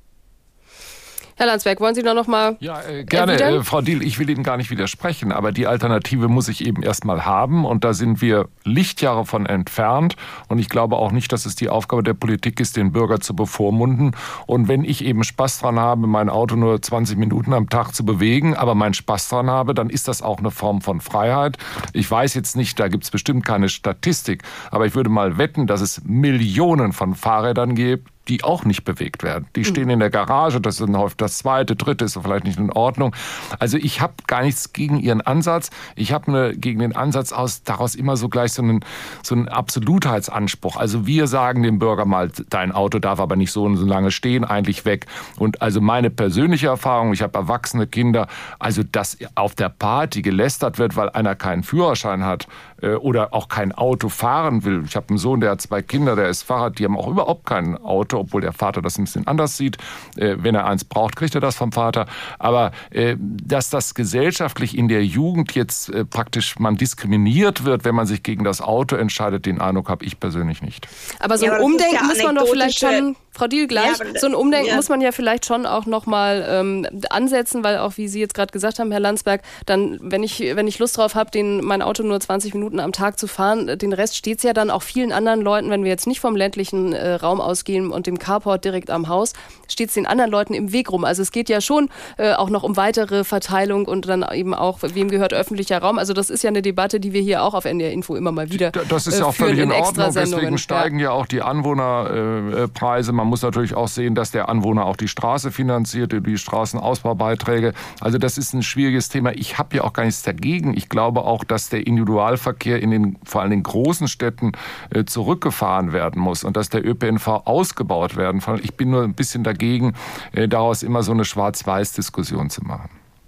Herr Landsberg, wollen Sie da noch mal Ja, äh, gerne, äh, Frau Diehl, ich will Ihnen gar nicht widersprechen, aber die Alternative muss ich eben erstmal haben und da sind wir Lichtjahre von entfernt und ich glaube auch nicht, dass es die Aufgabe der Politik ist, den Bürger zu bevormunden und wenn ich eben Spaß dran habe, mein Auto nur zwanzig Minuten am Tag zu bewegen, aber meinen Spaß dran habe, dann ist das auch eine Form von Freiheit. Ich weiß jetzt nicht, da gibt es bestimmt keine Statistik, aber ich würde mal wetten, dass es Millionen von Fahrrädern gibt, die auch nicht bewegt werden. Die stehen in der Garage, das ist häufig das zweite, dritte ist vielleicht nicht in Ordnung. Also ich habe gar nichts gegen Ihren Ansatz. Ich habe ne, gegen den Ansatz aus daraus immer so gleich so einen, so einen Absolutheitsanspruch. Also wir sagen dem Bürger mal, dein Auto darf aber nicht so und so lange stehen, eigentlich weg. Und also meine persönliche Erfahrung, ich habe erwachsene Kinder, also dass auf der Party gelästert wird, weil einer keinen Führerschein hat äh, oder auch kein Auto fahren will. Ich habe einen Sohn, der hat zwei Kinder, der ist Fahrrad, die haben auch überhaupt kein Auto, obwohl der Vater das ein bisschen anders sieht. Äh, wenn er eins braucht, kriegt er das vom Vater. Aber äh, dass das gesellschaftlich in der Jugend jetzt äh, praktisch man diskriminiert wird, wenn man sich gegen das Auto entscheidet, den Eindruck habe ich persönlich nicht. Aber so ein ja, aber Umdenken ja muss man doch vielleicht schon, Frau Diehl, gleich, ja, so ein Umdenken ja. muss man ja vielleicht schon auch nochmal ähm, ansetzen, weil auch, wie Sie jetzt gerade gesagt haben, Herr Landsberg, dann, wenn ich, wenn ich Lust drauf habe, den, mein Auto nur zwanzig Minuten am Tag zu fahren, den Rest steht es ja dann auch vielen anderen Leuten, wenn wir jetzt nicht vom ländlichen äh, Raum ausgehen und dem Carport direkt am Haus, steht es den anderen Leuten im Weg rum. Also es geht ja schon äh, auch noch um weitere Verteilung und dann eben auch, wem gehört öffentlicher Raum. Also das ist ja eine Debatte, die wir hier auch auf N D R Info immer mal wieder führen. Das ist ja auch völlig in Ordnung, deswegen steigen ja, ja auch die Anwohnerpreise. Man muss natürlich auch sehen, dass der Anwohner auch die Straße finanziert, die Straßenausbaubeiträge. Also das ist ein schwieriges Thema. Ich habe ja auch gar nichts dagegen. Ich glaube auch, dass der Individualverkehr in den vor allem in großen Städten äh, zurückgefahren werden muss und dass der Ö P N V ausgebaut werden soll. Ich bin nur ein bisschen dagegen, äh, daraus immer so eine Schwarz-Weiß-Diskussion zu machen.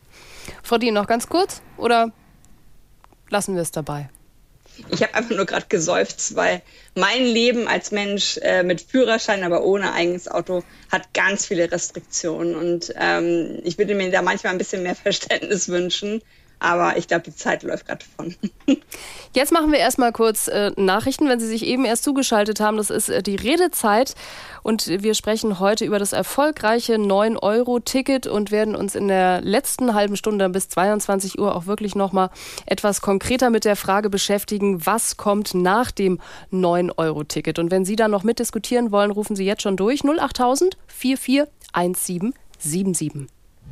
Frau Diehl, noch ganz kurz oder lassen wir es dabei? Ich habe einfach nur gerade geseufzt, weil mein Leben als Mensch äh, mit Führerschein, aber ohne eigenes Auto, hat ganz viele Restriktionen. Und ähm, ich würde mir da manchmal ein bisschen mehr Verständnis wünschen. Aber ich glaube, die Zeit läuft gerade davon. Jetzt machen wir erstmal kurz äh, Nachrichten, wenn Sie sich eben erst zugeschaltet haben. Das ist äh, die Redezeit und wir sprechen heute über das erfolgreiche neun Euro Ticket und werden uns in der letzten halben Stunde bis zweiundzwanzig Uhr auch wirklich nochmal etwas konkreter mit der Frage beschäftigen, was kommt nach dem neun Euro Ticket. Und wenn Sie da noch mitdiskutieren wollen, rufen Sie jetzt schon durch null achttausend vierundvierzig siebzehn siebenundsiebzig.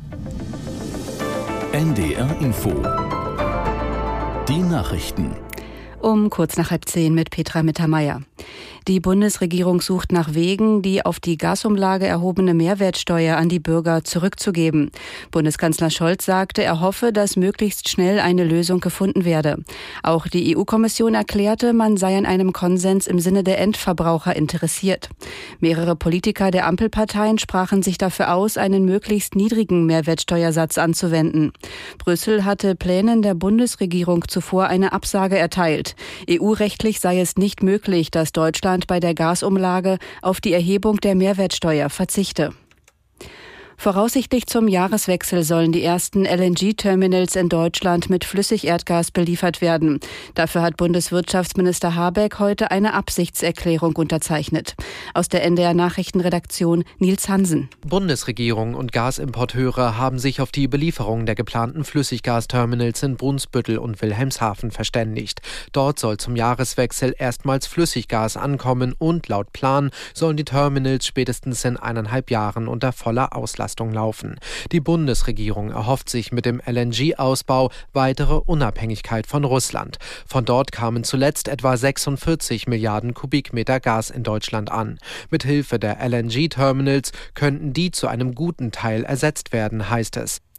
N D R Info. Die Nachrichten. Um kurz nach halb zehn mit Petra Mittermeier. Die Bundesregierung sucht nach Wegen, die auf die Gasumlage erhobene Mehrwertsteuer an die Bürger zurückzugeben. Bundeskanzler Scholz sagte, er hoffe, dass möglichst schnell eine Lösung gefunden werde. Auch die E U-Kommission erklärte, man sei an einem Konsens im Sinne der Endverbraucher interessiert. Mehrere Politiker der Ampelparteien sprachen sich dafür aus, einen möglichst niedrigen Mehrwertsteuersatz anzuwenden. Brüssel hatte Plänen der Bundesregierung zuvor eine Absage erteilt. E U-rechtlich sei es nicht möglich, dass Deutschland bei der Gasumlage auf die Erhebung der Mehrwertsteuer verzichte. Voraussichtlich zum Jahreswechsel sollen die ersten L N G-Terminals in Deutschland mit Flüssigerdgas beliefert werden. Dafür hat Bundeswirtschaftsminister Habeck heute eine Absichtserklärung unterzeichnet. Aus der N D R-Nachrichtenredaktion Nils Hansen. Bundesregierung und Gasimporteure haben sich auf die Belieferung der geplanten Flüssiggasterminals in Brunsbüttel und Wilhelmshaven verständigt. Dort soll zum Jahreswechsel erstmals Flüssiggas ankommen und laut Plan sollen die Terminals spätestens in eineinhalb Jahren unter voller Auslastung laufen. Die Bundesregierung erhofft sich mit dem L N G-Ausbau weitere Unabhängigkeit von Russland. Von dort kamen zuletzt etwa sechsundvierzig Milliarden Kubikmeter Gas in Deutschland an. Mithilfe der L N G-Terminals könnten die zu einem guten Teil ersetzt werden, heißt es.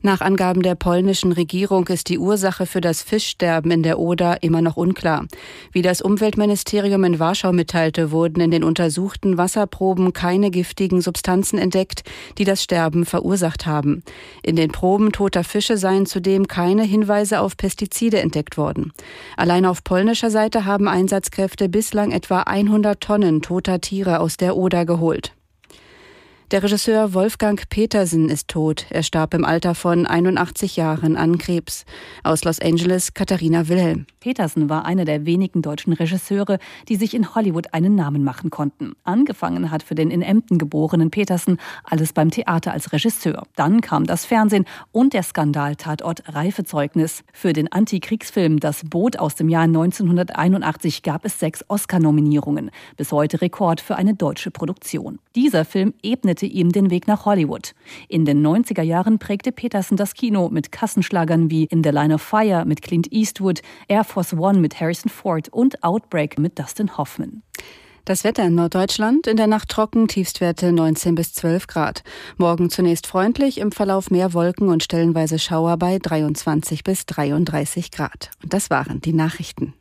Nach Angaben der polnischen Regierung ist die Ursache für das Fischsterben in der Oder immer noch unklar. Wie das Umweltministerium in Warschau mitteilte, wurden in den untersuchten Wasserproben keine giftigen Substanzen entdeckt, die das Sterben verursacht haben. In den Proben toter Fische seien zudem keine Hinweise auf Pestizide entdeckt worden. Allein auf polnischer Seite haben Einsatzkräfte bislang etwa hundert Tonnen toter Tiere aus der Oder geholt. Der Regisseur Wolfgang Petersen ist tot. Er starb im Alter von einundachtzig Jahren an Krebs. Aus Los Angeles Katharina Wilhelm. Petersen war einer der wenigen deutschen Regisseure, die sich in Hollywood einen Namen machen konnten. Angefangen hat für den in Emden geborenen Petersen alles beim Theater als Regisseur. Dann kam das Fernsehen und der Skandal-Tatort Reifezeugnis. Für den Antikriegsfilm Das Boot aus dem Jahr neunzehnhunderteinundachtzig gab es sechs Oscar-Nominierungen. Bis heute Rekord für eine deutsche Produktion. Dieser Film ebnete ihm den Weg nach Hollywood. In den neunziger Jahren prägte Petersen das Kino mit Kassenschlagern wie In the Line of Fire mit Clint Eastwood, Air Force One mit Harrison Ford und Outbreak mit Dustin Hoffman. Das Wetter in Norddeutschland, in der Nacht trocken, Tiefstwerte neunzehn bis zwölf Grad. Morgen zunächst freundlich, im Verlauf mehr Wolken und stellenweise Schauer bei dreiundzwanzig bis dreiunddreißig Grad. Und das waren die Nachrichten.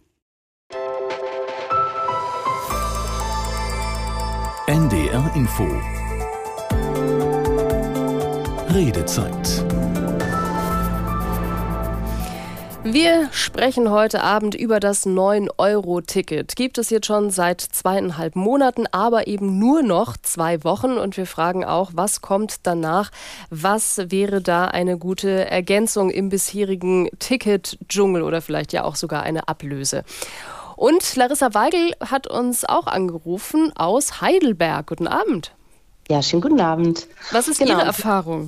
N D R Info. Redezeit. Wir sprechen heute Abend über das neun Euro Ticket. Gibt es jetzt schon seit zweieinhalb Monaten, aber eben nur noch zwei Wochen. Und wir fragen auch, was kommt danach? Was wäre da eine gute Ergänzung im bisherigen Ticket-Dschungel oder vielleicht ja auch sogar eine Ablöse? Und Larissa Weigel hat uns auch angerufen aus Heidelberg. Guten Abend. Ja, schönen guten Abend. Was ist genau. Ihre Erfahrung?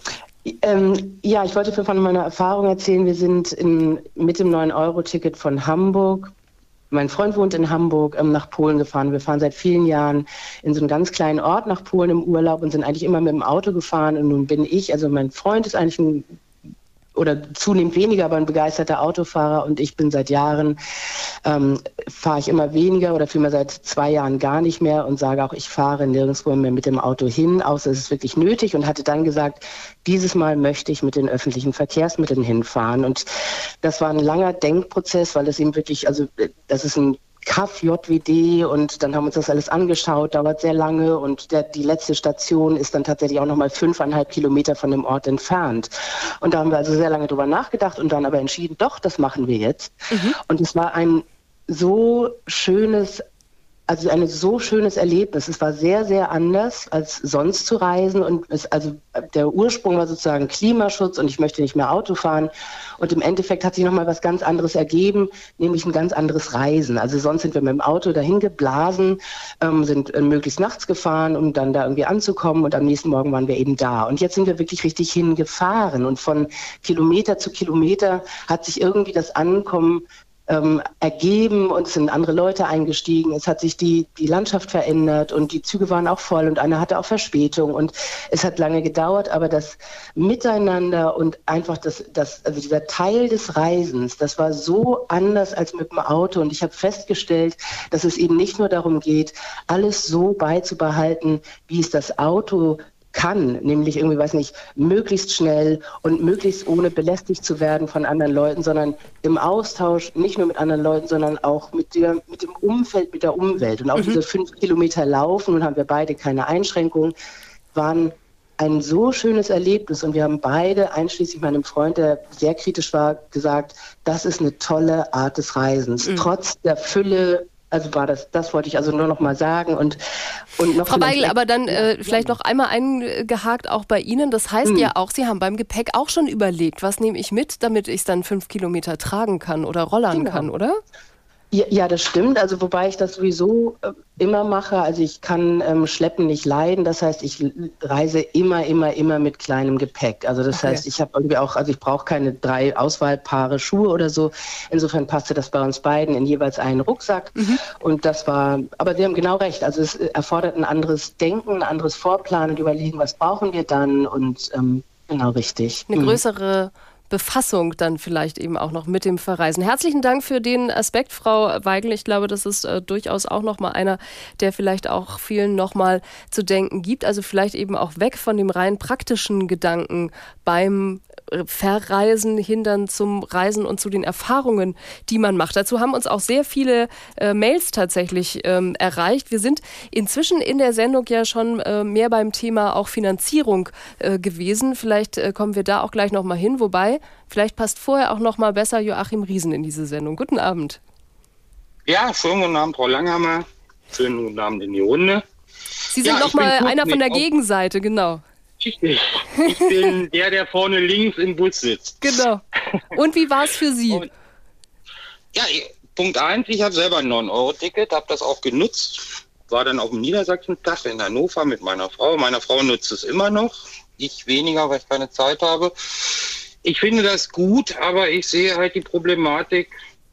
Ähm, ja, ich wollte von meiner Erfahrung erzählen. Wir sind in, mit dem neun Euro Ticket von Hamburg, mein Freund wohnt in Hamburg, ähm, nach Polen gefahren. Wir fahren seit vielen Jahren in so einen ganz kleinen Ort nach Polen im Urlaub und sind eigentlich immer mit dem Auto gefahren. Und nun bin ich, also mein Freund ist eigentlich ein oder zunehmend weniger, aber ein begeisterter Autofahrer und ich bin seit Jahren, ähm, fahre ich immer weniger oder vielmehr seit zwei Jahren gar nicht mehr und sage auch, ich fahre nirgendwo mehr mit dem Auto hin, außer es ist wirklich nötig und hatte dann gesagt, dieses Mal möchte ich mit den öffentlichen Verkehrsmitteln hinfahren und das war ein langer Denkprozess, weil es eben wirklich, also das ist ein K A F J W D und dann haben wir uns das alles angeschaut, dauert sehr lange und der, die letzte Station ist dann tatsächlich auch nochmal fünfeinhalb Kilometer von dem Ort entfernt. Und da haben wir also sehr lange drüber nachgedacht und dann aber entschieden, doch, das machen wir jetzt. Mhm. Und es war ein so schönes Also ein so schönes Erlebnis. Es war sehr, sehr anders als sonst zu reisen und es, also der Ursprung war sozusagen Klimaschutz und ich möchte nicht mehr Auto fahren und im Endeffekt hat sich nochmal was ganz anderes ergeben, nämlich ein ganz anderes Reisen. Also sonst sind wir mit dem Auto dahin geblasen, ähm, sind äh, möglichst nachts gefahren, um dann da irgendwie anzukommen und am nächsten Morgen waren wir eben da. Und jetzt sind wir wirklich richtig hingefahren und von Kilometer zu Kilometer hat sich irgendwie das Ankommen Ähm, ergeben und es sind andere Leute eingestiegen. Es hat sich die, die Landschaft verändert und die Züge waren auch voll und einer hatte auch Verspätung und es hat lange gedauert, aber das Miteinander und einfach das, das, also dieser Teil des Reisens, das war so anders als mit dem Auto und ich habe festgestellt, dass es eben nicht nur darum geht, alles so beizubehalten, wie es das Auto kann, nämlich irgendwie, weiß nicht, möglichst schnell und möglichst ohne belästigt zu werden von anderen Leuten, sondern im Austausch, nicht nur mit anderen Leuten, sondern auch mit, der, mit dem Umfeld, mit der Umwelt. Und auch mhm. diese fünf Kilometer laufen, und haben wir beide keine Einschränkungen, waren ein so schönes Erlebnis und wir haben beide, einschließlich meinem Freund, der sehr kritisch war, gesagt, das ist eine tolle Art des Reisens. Mhm. Trotz der Fülle. Also war das, das wollte ich also nur noch mal sagen. Und, und noch Frau Weigel, aber dann äh, vielleicht noch einmal eingehakt auch bei Ihnen. Das heißt hm. ja auch, Sie haben beim Gepäck auch schon überlegt, was nehme ich mit, damit ich es dann fünf Kilometer tragen kann oder rollern genau. kann, oder? Ja, ja, das stimmt. Also wobei ich das sowieso äh, immer mache. Also ich kann ähm, Schleppen nicht leiden. Das heißt, ich reise immer, immer, immer mit kleinem Gepäck. Also das okay. heißt, ich habe irgendwie auch, also ich brauche keine drei Auswahlpaare Schuhe oder so. Insofern passte das bei uns beiden in jeweils einen Rucksack. Mhm. Und das war, aber Sie haben genau recht. Also es erfordert ein anderes Denken, ein anderes Vorplanen und überlegen, was brauchen wir dann und ähm, genau richtig. Eine größere mhm. Befassung dann vielleicht eben auch noch mit dem Verreisen. Herzlichen Dank für den Aspekt, Frau Weigel. Ich glaube, das ist äh, durchaus auch nochmal einer, der vielleicht auch vielen nochmal zu denken gibt. Also vielleicht eben auch weg von dem rein praktischen Gedanken beim Verreisen hindern zum Reisen und zu den Erfahrungen, die man macht. Dazu haben uns auch sehr viele äh, Mails tatsächlich ähm, erreicht. Wir sind inzwischen in der Sendung ja schon äh, mehr beim Thema auch Finanzierung äh, gewesen. Vielleicht äh, kommen wir da auch gleich nochmal hin. Wobei, vielleicht passt vorher auch nochmal besser Joachim Riesen in diese Sendung. Guten Abend. Ja, schönen guten Abend, Frau Langhammer. Schönen guten Abend in die Runde. Sie sind ja, nochmal einer von der Gegenseite, genau. Richtig. Ich bin der, der vorne links im Bus sitzt. Genau. Und wie war es für Sie? Und, ja, Punkt eins, ich habe selber ein neun Euro Ticket, habe das auch genutzt. War dann auf dem Niedersachsen-Tag in Hannover mit meiner Frau. Meine Frau nutzt es immer noch. Ich weniger, weil ich keine Zeit habe. Ich finde das gut, aber ich sehe halt die Problematik,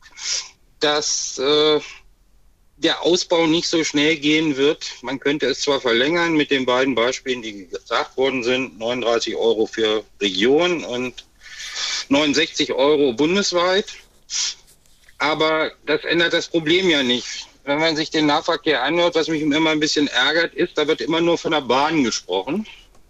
dass äh, der Ausbau nicht so schnell gehen wird. Man könnte es zwar verlängern mit den beiden Beispielen, die gesagt worden sind, neununddreißig Euro für Region und neunundsechzig Euro bundesweit, aber das ändert das Problem ja nicht. Wenn man sich den Nahverkehr anhört, was mich immer ein bisschen ärgert, ist, da wird immer nur von der Bahn gesprochen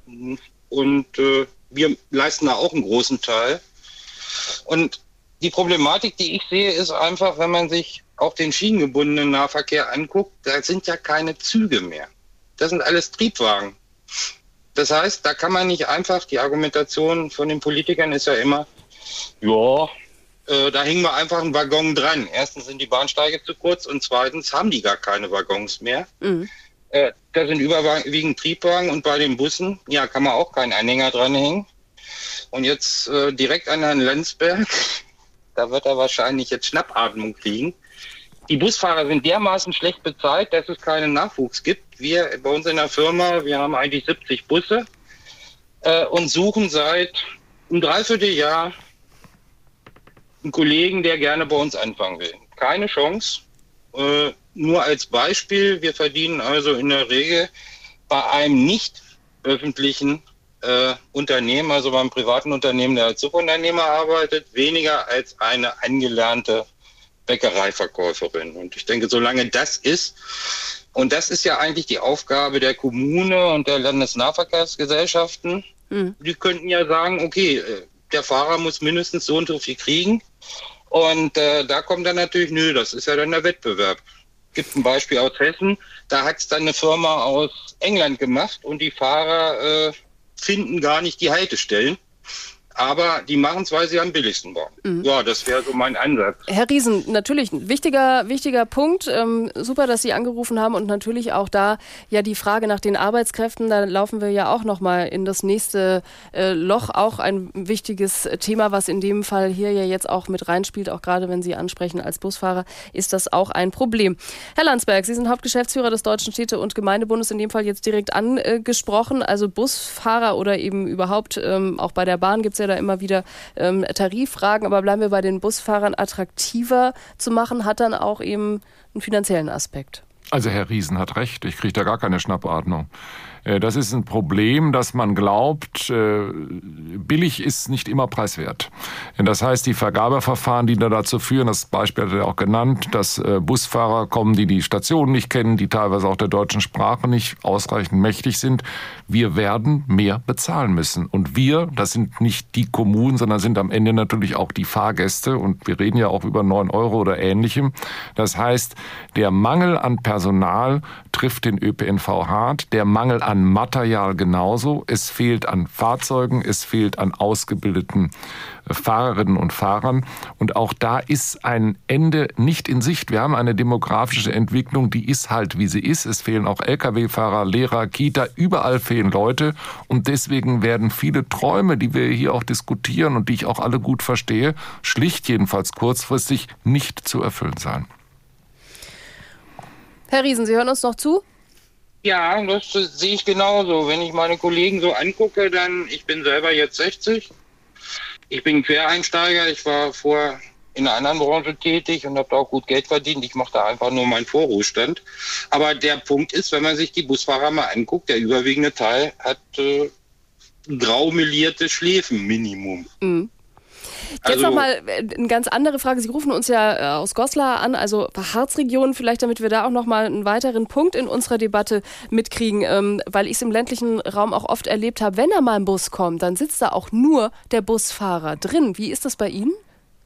und äh, wir leisten da auch einen großen Teil. Und die Problematik, die ich sehe, ist einfach, wenn man sich auch den schienengebundenen Nahverkehr anguckt, da sind ja keine Züge mehr. Das sind alles Triebwagen. Das heißt, da kann man nicht einfach, die Argumentation von den Politikern ist ja immer, ja, äh, da hängen wir einfach einen Waggon dran. Erstens sind die Bahnsteige zu kurz und zweitens haben die gar keine Waggons mehr. Mhm. Äh, da sind überwiegend Triebwagen und bei den Bussen, ja, kann man auch keinen Anhänger dranhängen. Und jetzt äh, direkt an Herrn Lenzberg, da wird er wahrscheinlich jetzt Schnappatmung kriegen. Die Busfahrer sind dermaßen schlecht bezahlt, dass es keinen Nachwuchs gibt. Wir bei uns in der Firma, wir haben eigentlich siebzig Busse äh, und suchen seit einem Dreivierteljahr einen Kollegen, der gerne bei uns anfangen will. Keine Chance. Äh, nur als Beispiel, wir verdienen also in der Regel bei einem nicht öffentlichen äh, Unternehmen, also beim privaten Unternehmen, der als Subunternehmer arbeitet, weniger als eine angelernte Bäckereiverkäuferin. Und ich denke, solange das ist, und das ist ja eigentlich die Aufgabe der Kommune und der Landesnahverkehrsgesellschaften, mhm. die könnten ja sagen, okay, der Fahrer muss mindestens so und so viel kriegen. Und äh, da kommt dann natürlich, nö, das ist ja dann der Wettbewerb. Es gibt ein Beispiel aus Hessen, da hat es dann eine Firma aus England gemacht und die Fahrer äh, finden gar nicht die Haltestellen. Aber die machen es, weil sie am billigsten bauen. Mhm. Ja, das wäre so mein Ansatz. Herr Riesen, natürlich ein wichtiger, wichtiger Punkt. Ähm, super, dass Sie angerufen haben und natürlich auch da ja die Frage nach den Arbeitskräften. Da laufen wir ja auch nochmal in das nächste äh, Loch. Auch ein wichtiges Thema, was in dem Fall hier ja jetzt auch mit reinspielt. Auch gerade wenn Sie ansprechen als Busfahrer, ist das auch ein Problem. Herr Landsberg, Sie sind Hauptgeschäftsführer des Deutschen Städte- und Gemeindebundes, in dem Fall jetzt direkt angesprochen. Also Busfahrer oder eben überhaupt ähm, auch bei der Bahn gibt es ja da immer wieder ähm, Tariffragen, aber bleiben wir bei den Busfahrern, attraktiver zu machen, hat dann auch eben einen finanziellen Aspekt. Also Herr Riesen hat recht, ich kriege da gar keine Schnappatmung. Das ist ein Problem, dass man glaubt, billig ist nicht immer preiswert. Das heißt, die Vergabeverfahren, die da dazu führen, das Beispiel hat er auch genannt, dass Busfahrer kommen, die die Stationen nicht kennen, die teilweise auch der deutschen Sprache nicht ausreichend mächtig sind. Wir werden mehr bezahlen müssen. Und wir, das sind nicht die Kommunen, sondern sind am Ende natürlich auch die Fahrgäste. Und wir reden ja auch über neun Euro oder Ähnlichem. Das heißt, der Mangel an Personal trifft den Ö P N V hart, der Mangel an Material genauso. Es fehlt an Fahrzeugen, es fehlt an ausgebildeten Fahrerinnen und Fahrern. Und auch da ist ein Ende nicht in Sicht. Wir haben eine demografische Entwicklung, die ist halt, wie sie ist. Es fehlen auch L K W-Fahrer, Lehrer, Kita, überall fehlen Leute. Und deswegen werden viele Träume, die wir hier auch diskutieren und die ich auch alle gut verstehe, schlicht jedenfalls kurzfristig nicht zu erfüllen sein. Herr Riesen, Sie hören uns noch zu? Ja, das sehe ich genauso. Wenn ich meine Kollegen so angucke, dann, ich bin selber jetzt sechzig. Ich bin Quereinsteiger. Ich war vorher in einer anderen Branche tätig und habe da auch gut Geld verdient. Ich mache da einfach nur meinen Vorruhestand. Aber der Punkt ist, wenn man sich die Busfahrer mal anguckt, der überwiegende Teil hat äh, grau melierte Schläfen Minimum. Mhm. Jetzt Also, nochmal eine ganz andere Frage. Sie rufen uns ja aus Goslar an, also Harzregion, vielleicht damit wir da auch nochmal einen weiteren Punkt in unserer Debatte mitkriegen, ähm, weil ich es im ländlichen Raum auch oft erlebt habe, wenn da mal ein Bus kommt, dann sitzt da auch nur der Busfahrer drin. Wie ist das bei Ihnen?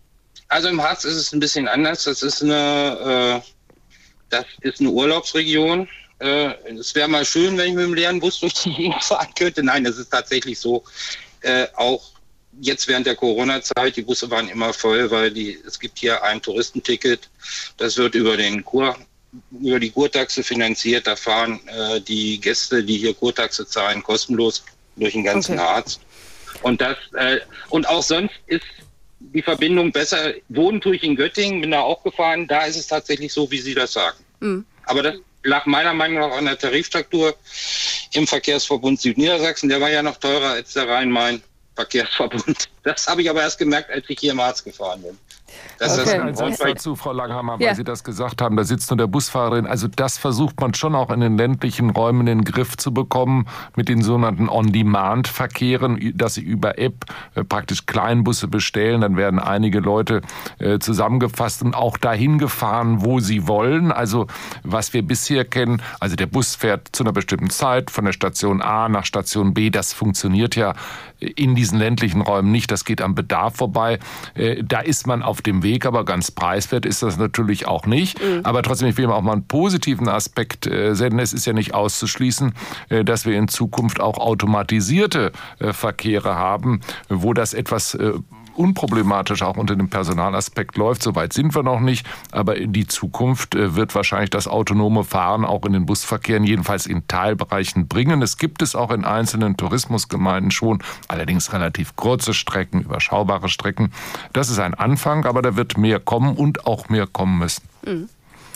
Also im Harz ist es ein bisschen anders. Das ist eine, äh, das ist eine Urlaubsregion. Äh, es wäre mal schön, wenn ich mit dem leeren Bus durch die Gegend fahren könnte. Nein, das ist tatsächlich so. Äh, auch jetzt während der Corona-Zeit, die Busse waren immer voll, weil die, es gibt hier ein Touristenticket. Das wird über den Kur, über die Kurtaxe finanziert. Da fahren äh, die Gäste, die hier Kurtaxe zahlen, kostenlos durch den ganzen okay. Harz. Und das äh, und auch sonst ist die Verbindung besser. Wohnen tue ich in Göttingen, bin da auch gefahren. Da ist es tatsächlich so, wie Sie das sagen. Mhm. Aber das lag meiner Meinung nach an der Tarifstruktur im Verkehrsverbund Südniedersachsen. Der war ja noch teurer als der Rhein-Main-Verkehrsverbund. Das habe ich aber erst gemerkt, als ich hier im Harz gefahren bin. Das okay. ist Ein Satz dazu, Frau Langhammer, weil ja. Sie das gesagt haben, da sitzt nur der Busfahrerin. Also das versucht man schon auch in den ländlichen Räumen in den Griff zu bekommen mit den sogenannten On-Demand-Verkehren, dass sie über App äh, praktisch Kleinbusse bestellen. Dann werden einige Leute äh, zusammengefasst und auch dahin gefahren, wo sie wollen. Also was wir bisher kennen, also der Bus fährt zu einer bestimmten Zeit von der Station A nach Station B. Das funktioniert ja in diesen ländlichen Räumen nicht. Das geht am Bedarf vorbei. Äh, da ist man auf dem Weg, aber ganz preiswert ist das natürlich auch nicht. Mhm. Aber trotzdem, ich will auch mal einen positiven Aspekt äh, senden. Es ist ja nicht auszuschließen, äh, dass wir in Zukunft auch automatisierte äh, Verkehre haben, wo das etwas äh, unproblematisch auch unter dem Personalaspekt läuft. Soweit sind wir noch nicht, aber in die Zukunft wird wahrscheinlich das autonome Fahren auch in den Busverkehren jedenfalls in Teilbereichen bringen. Es gibt es auch in einzelnen Tourismusgemeinden schon, allerdings relativ kurze Strecken, überschaubare Strecken. Das ist ein Anfang, aber da wird mehr kommen und auch mehr kommen müssen. Mhm.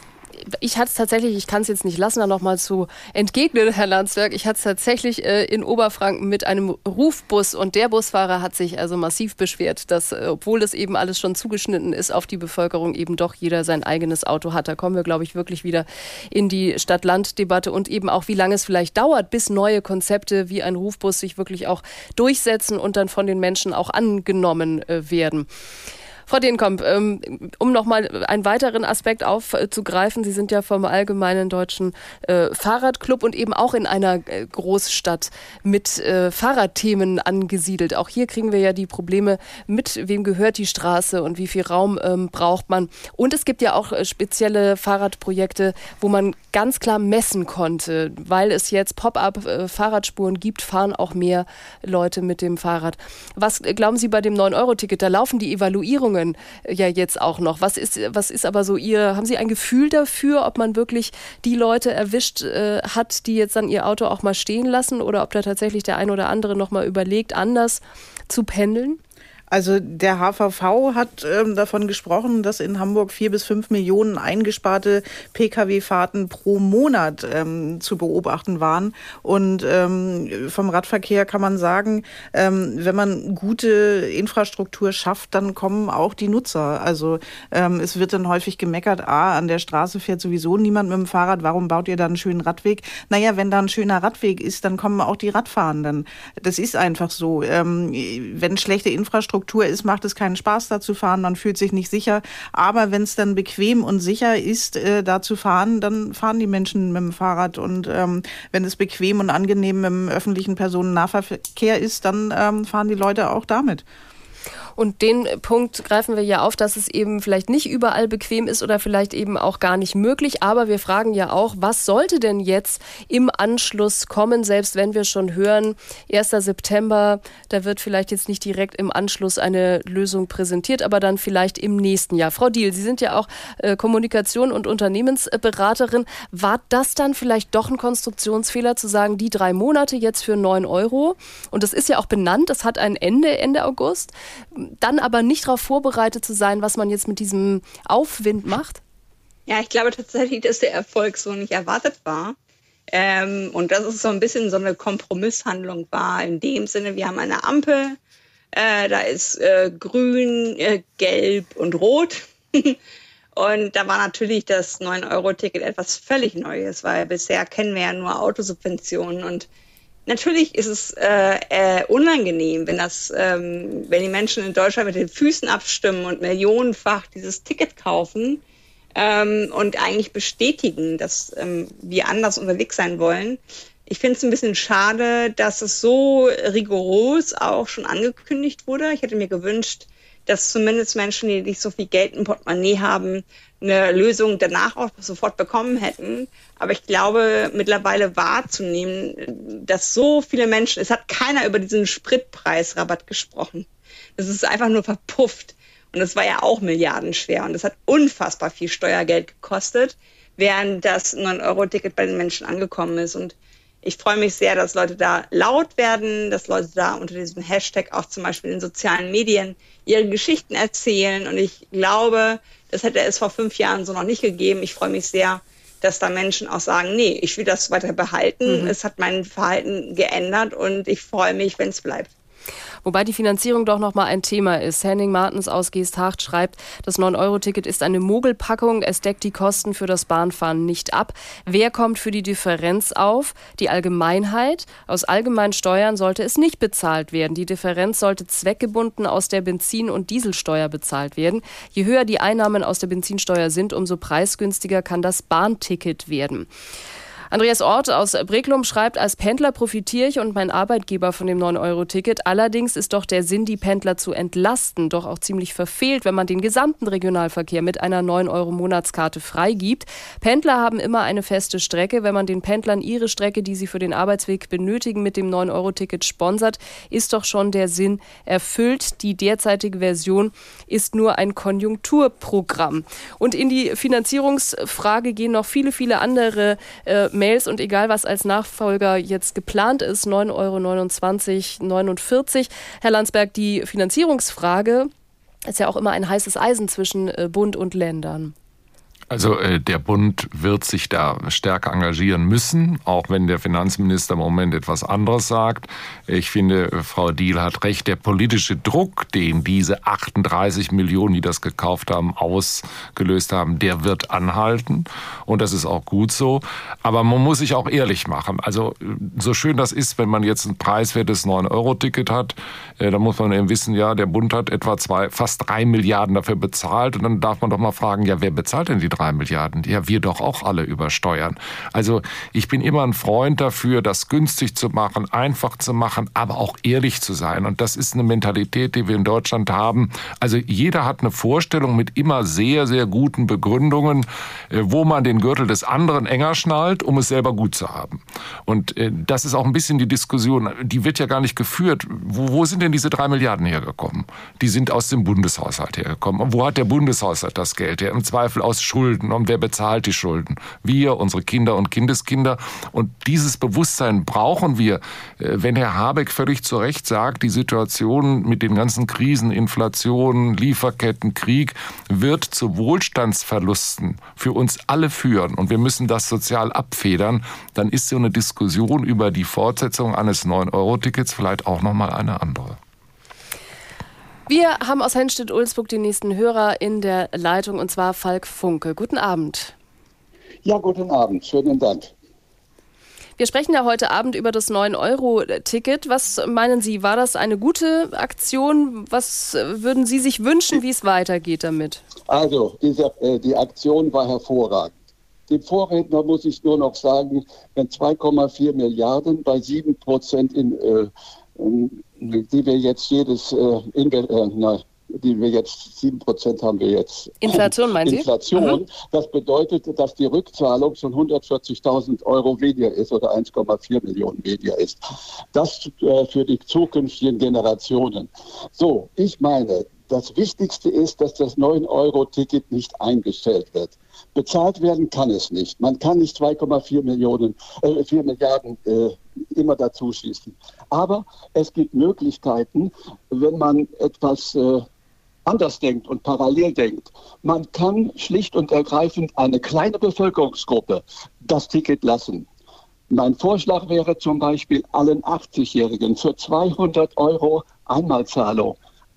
Ich hatte es tatsächlich, ich kann es jetzt nicht lassen, da nochmal zu entgegnen, Herr Landsberg, ich hatte es tatsächlich äh, in Oberfranken mit einem Rufbus und der Busfahrer hat sich also massiv beschwert, dass, äh, obwohl das eben alles schon zugeschnitten ist auf die Bevölkerung, eben doch jeder sein eigenes Auto hat. Da kommen wir, glaube ich, wirklich wieder in die Stadt-Land-Debatte und eben auch, wie lange es vielleicht dauert, bis neue Konzepte wie ein Rufbus sich wirklich auch durchsetzen und dann von den Menschen auch angenommen äh, werden. Frau Denkomp, um nochmal einen weiteren Aspekt aufzugreifen, Sie sind ja vom Allgemeinen Deutschen äh, Fahrradclub und eben auch in einer Großstadt mit äh, Fahrradthemen angesiedelt. Auch hier kriegen wir ja die Probleme mit, wem gehört die Straße und wie viel Raum ähm, braucht man. Und es gibt ja auch spezielle Fahrradprojekte, wo man ganz klar messen konnte, weil es jetzt Pop-up-Fahrradspuren gibt, fahren auch mehr Leute mit dem Fahrrad. Was glauben Sie bei dem neun Euro Ticket? Da laufen die Evaluierungen ja jetzt auch noch. Was ist, was ist aber so Ihr, haben Sie ein Gefühl dafür, ob man wirklich die Leute erwischt äh, hat, die jetzt dann ihr Auto auch mal stehen lassen oder ob da tatsächlich der ein oder andere noch mal überlegt, anders zu pendeln? Also der H V V hat ähm, davon gesprochen, dass in Hamburg vier bis fünf Millionen eingesparte Pkw-Fahrten pro Monat ähm, zu beobachten waren. Und ähm, vom Radverkehr kann man sagen, ähm, wenn man gute Infrastruktur schafft, dann kommen auch die Nutzer. Also ähm, es wird dann häufig gemeckert, ah, an der Straße fährt sowieso niemand mit dem Fahrrad, warum baut ihr da einen schönen Radweg? Naja, wenn da ein schöner Radweg ist, dann kommen auch die Radfahrenden. Das ist einfach so. Ähm, wenn schlechte Infrastruktur ist, macht es keinen Spaß, da zu fahren, man fühlt sich nicht sicher. Aber wenn es dann bequem und sicher ist, äh, da zu fahren, dann fahren die Menschen mit dem Fahrrad. Und ähm, wenn es bequem und angenehm mit dem öffentlichen Personennahverkehr ist, dann ähm, fahren die Leute auch damit. Und den Punkt greifen wir ja auf, dass es eben vielleicht nicht überall bequem ist oder vielleicht eben auch gar nicht möglich. Aber wir fragen ja auch, was sollte denn jetzt im Anschluss kommen, selbst wenn wir schon hören, erster September, da wird vielleicht jetzt nicht direkt im Anschluss eine Lösung präsentiert, aber dann vielleicht im nächsten Jahr. Frau Diehl, Sie sind ja auch äh, Kommunikation- und Unternehmensberaterin. War das dann vielleicht doch ein Konstruktionsfehler, zu sagen, die drei Monate jetzt für neun Euro? Und das ist ja auch benannt, das hat ein Ende, Ende August. Dann aber nicht darauf vorbereitet zu sein, was man jetzt mit diesem Aufwind macht? Ja, ich glaube tatsächlich, dass der Erfolg so nicht erwartet war. Ähm, und dass es so ein bisschen so eine Kompromisshandlung war. In dem Sinne, wir haben eine Ampel, äh, da ist äh, grün, äh, gelb und rot. Und da war natürlich das neun Euro Ticket etwas völlig Neues, weil bisher kennen wir ja nur Autosubventionen und Natürlich ist es äh, äh, unangenehm, wenn das, ähm, wenn die Menschen in Deutschland mit den Füßen abstimmen und millionenfach dieses Ticket kaufen ähm, und eigentlich bestätigen, dass ähm, wir anders unterwegs sein wollen. Ich finde es ein bisschen schade, dass es so rigoros auch schon angekündigt wurde. Ich hätte mir gewünscht, dass zumindest Menschen, die nicht so viel Geld im Portemonnaie haben, eine Lösung danach auch sofort bekommen hätten. Aber ich glaube, mittlerweile wahrzunehmen, dass so viele Menschen, es hat keiner über diesen Spritpreisrabatt gesprochen. Das ist einfach nur verpufft. Und das war ja auch milliardenschwer. Und das hat unfassbar viel Steuergeld gekostet, während das neun Euro Ticket bei den Menschen angekommen ist. Und ich freue mich sehr, dass Leute da laut werden, dass Leute da unter diesem Hashtag auch zum Beispiel in den sozialen Medien ihre Geschichten erzählen. Und ich glaube, das hätte es vor fünf Jahren so noch nicht gegeben. Ich freue mich sehr, dass da Menschen auch sagen, nee, ich will das weiter behalten. Mhm. Es hat mein Verhalten geändert und ich freue mich, wenn es bleibt. Wobei die Finanzierung doch noch mal ein Thema ist. Henning Martens aus Geesthacht schreibt, das neun Euro Ticket ist eine Mogelpackung. Es deckt die Kosten für das Bahnfahren nicht ab. Wer kommt für die Differenz auf? Die Allgemeinheit. Aus allgemeinen Steuern sollte es nicht bezahlt werden. Die Differenz sollte zweckgebunden aus der Benzin- und Dieselsteuer bezahlt werden. Je höher die Einnahmen aus der Benzinsteuer sind, umso preisgünstiger kann das Bahnticket werden. Andreas Ort aus Breklum schreibt, als Pendler profitiere ich und mein Arbeitgeber von dem neun Euro Ticket. Allerdings ist doch der Sinn, die Pendler zu entlasten, doch auch ziemlich verfehlt, wenn man den gesamten Regionalverkehr mit einer neun Euro Monatskarte freigibt. Pendler haben immer eine feste Strecke. Wenn man den Pendlern ihre Strecke, die sie für den Arbeitsweg benötigen, mit dem neun Euro Ticket sponsert, ist doch schon der Sinn erfüllt. Die derzeitige Version ist nur ein Konjunkturprogramm. Und in die Finanzierungsfrage gehen noch viele, viele andere äh, Mails und egal, was als Nachfolger jetzt geplant ist, neun Euro neunundzwanzig neunundvierzig. Herr Landsberg, die Finanzierungsfrage ist ja auch immer ein heißes Eisen zwischen Bund und Ländern. Also äh, der Bund wird sich da stärker engagieren müssen, auch wenn der Finanzminister im Moment etwas anderes sagt. Ich finde, Frau Diehl hat recht, der politische Druck, den diese achtunddreißig Millionen, die das gekauft haben, ausgelöst haben, der wird anhalten. Und das ist auch gut so. Aber man muss sich auch ehrlich machen. Also so schön das ist, wenn man jetzt ein preiswertes neun Euro Ticket hat, äh, dann muss man eben wissen, ja, der Bund hat etwa zwei, fast drei Milliarden dafür bezahlt. Und dann darf man doch mal fragen, ja, wer bezahlt denn die drei Milliarden? Ja, wir doch auch alle über Steuern. Also ich bin immer ein Freund dafür, das günstig zu machen, einfach zu machen, aber auch ehrlich zu sein. Und das ist eine Mentalität, die wir in Deutschland haben. Also jeder hat eine Vorstellung mit immer sehr, sehr guten Begründungen, wo man den Gürtel des anderen enger schnallt, um es selber gut zu haben. Und das ist auch ein bisschen die Diskussion, die wird ja gar nicht geführt. Wo, wo sind denn diese drei Milliarden hergekommen? Die sind aus dem Bundeshaushalt hergekommen. Und wo hat der Bundeshaushalt das Geld her? Im Zweifel aus Schulden. Und wer bezahlt die Schulden? Wir, unsere Kinder und Kindeskinder. Und dieses Bewusstsein brauchen wir. Wenn Herr Habeck völlig zu Recht sagt, die Situation mit den ganzen Krisen, Inflation, Lieferketten, Krieg, wird zu Wohlstandsverlusten für uns alle führen. Und wir müssen das sozial abfedern. Dann ist so eine Diskussion über die Fortsetzung eines neun Euro Tickets vielleicht auch nochmal eine andere. Wir haben aus Henstedt-Ulzburg den nächsten Hörer in der Leitung, und zwar Falk Funke. Guten Abend. Ja, guten Abend. Schönen Dank. Wir sprechen ja heute Abend über das neun Euro Ticket. Was meinen Sie, war das eine gute Aktion? Was würden Sie sich wünschen, wie es weitergeht damit? Also, diese, äh, die Aktion war hervorragend. Dem Vorredner muss ich nur noch sagen, wenn zwei Komma vier Milliarden bei sieben Prozent in äh, die wir jetzt jedes, äh, in, äh, na, die wir jetzt, sieben Prozent haben wir jetzt. Inflation, meinen Sie? Inflation. Mhm. Das bedeutet, dass die Rückzahlung schon hundertvierzigtausend Euro weniger ist oder eins Komma vier Millionen weniger ist. Das äh, für die zukünftigen Generationen. So, ich meine, das Wichtigste ist, dass das neun Euro Ticket nicht eingestellt wird. Bezahlt werden kann es nicht. Man kann nicht zwei Komma vier Millionen, äh, vier Milliarden äh, immer dazu schießen. Aber es gibt Möglichkeiten, wenn man etwas äh, anders denkt und parallel denkt. Man kann schlicht und ergreifend eine kleine Bevölkerungsgruppe das Ticket lassen. Mein Vorschlag wäre zum Beispiel allen achtzigjährigen für zweihundert Euro Einmalzahlung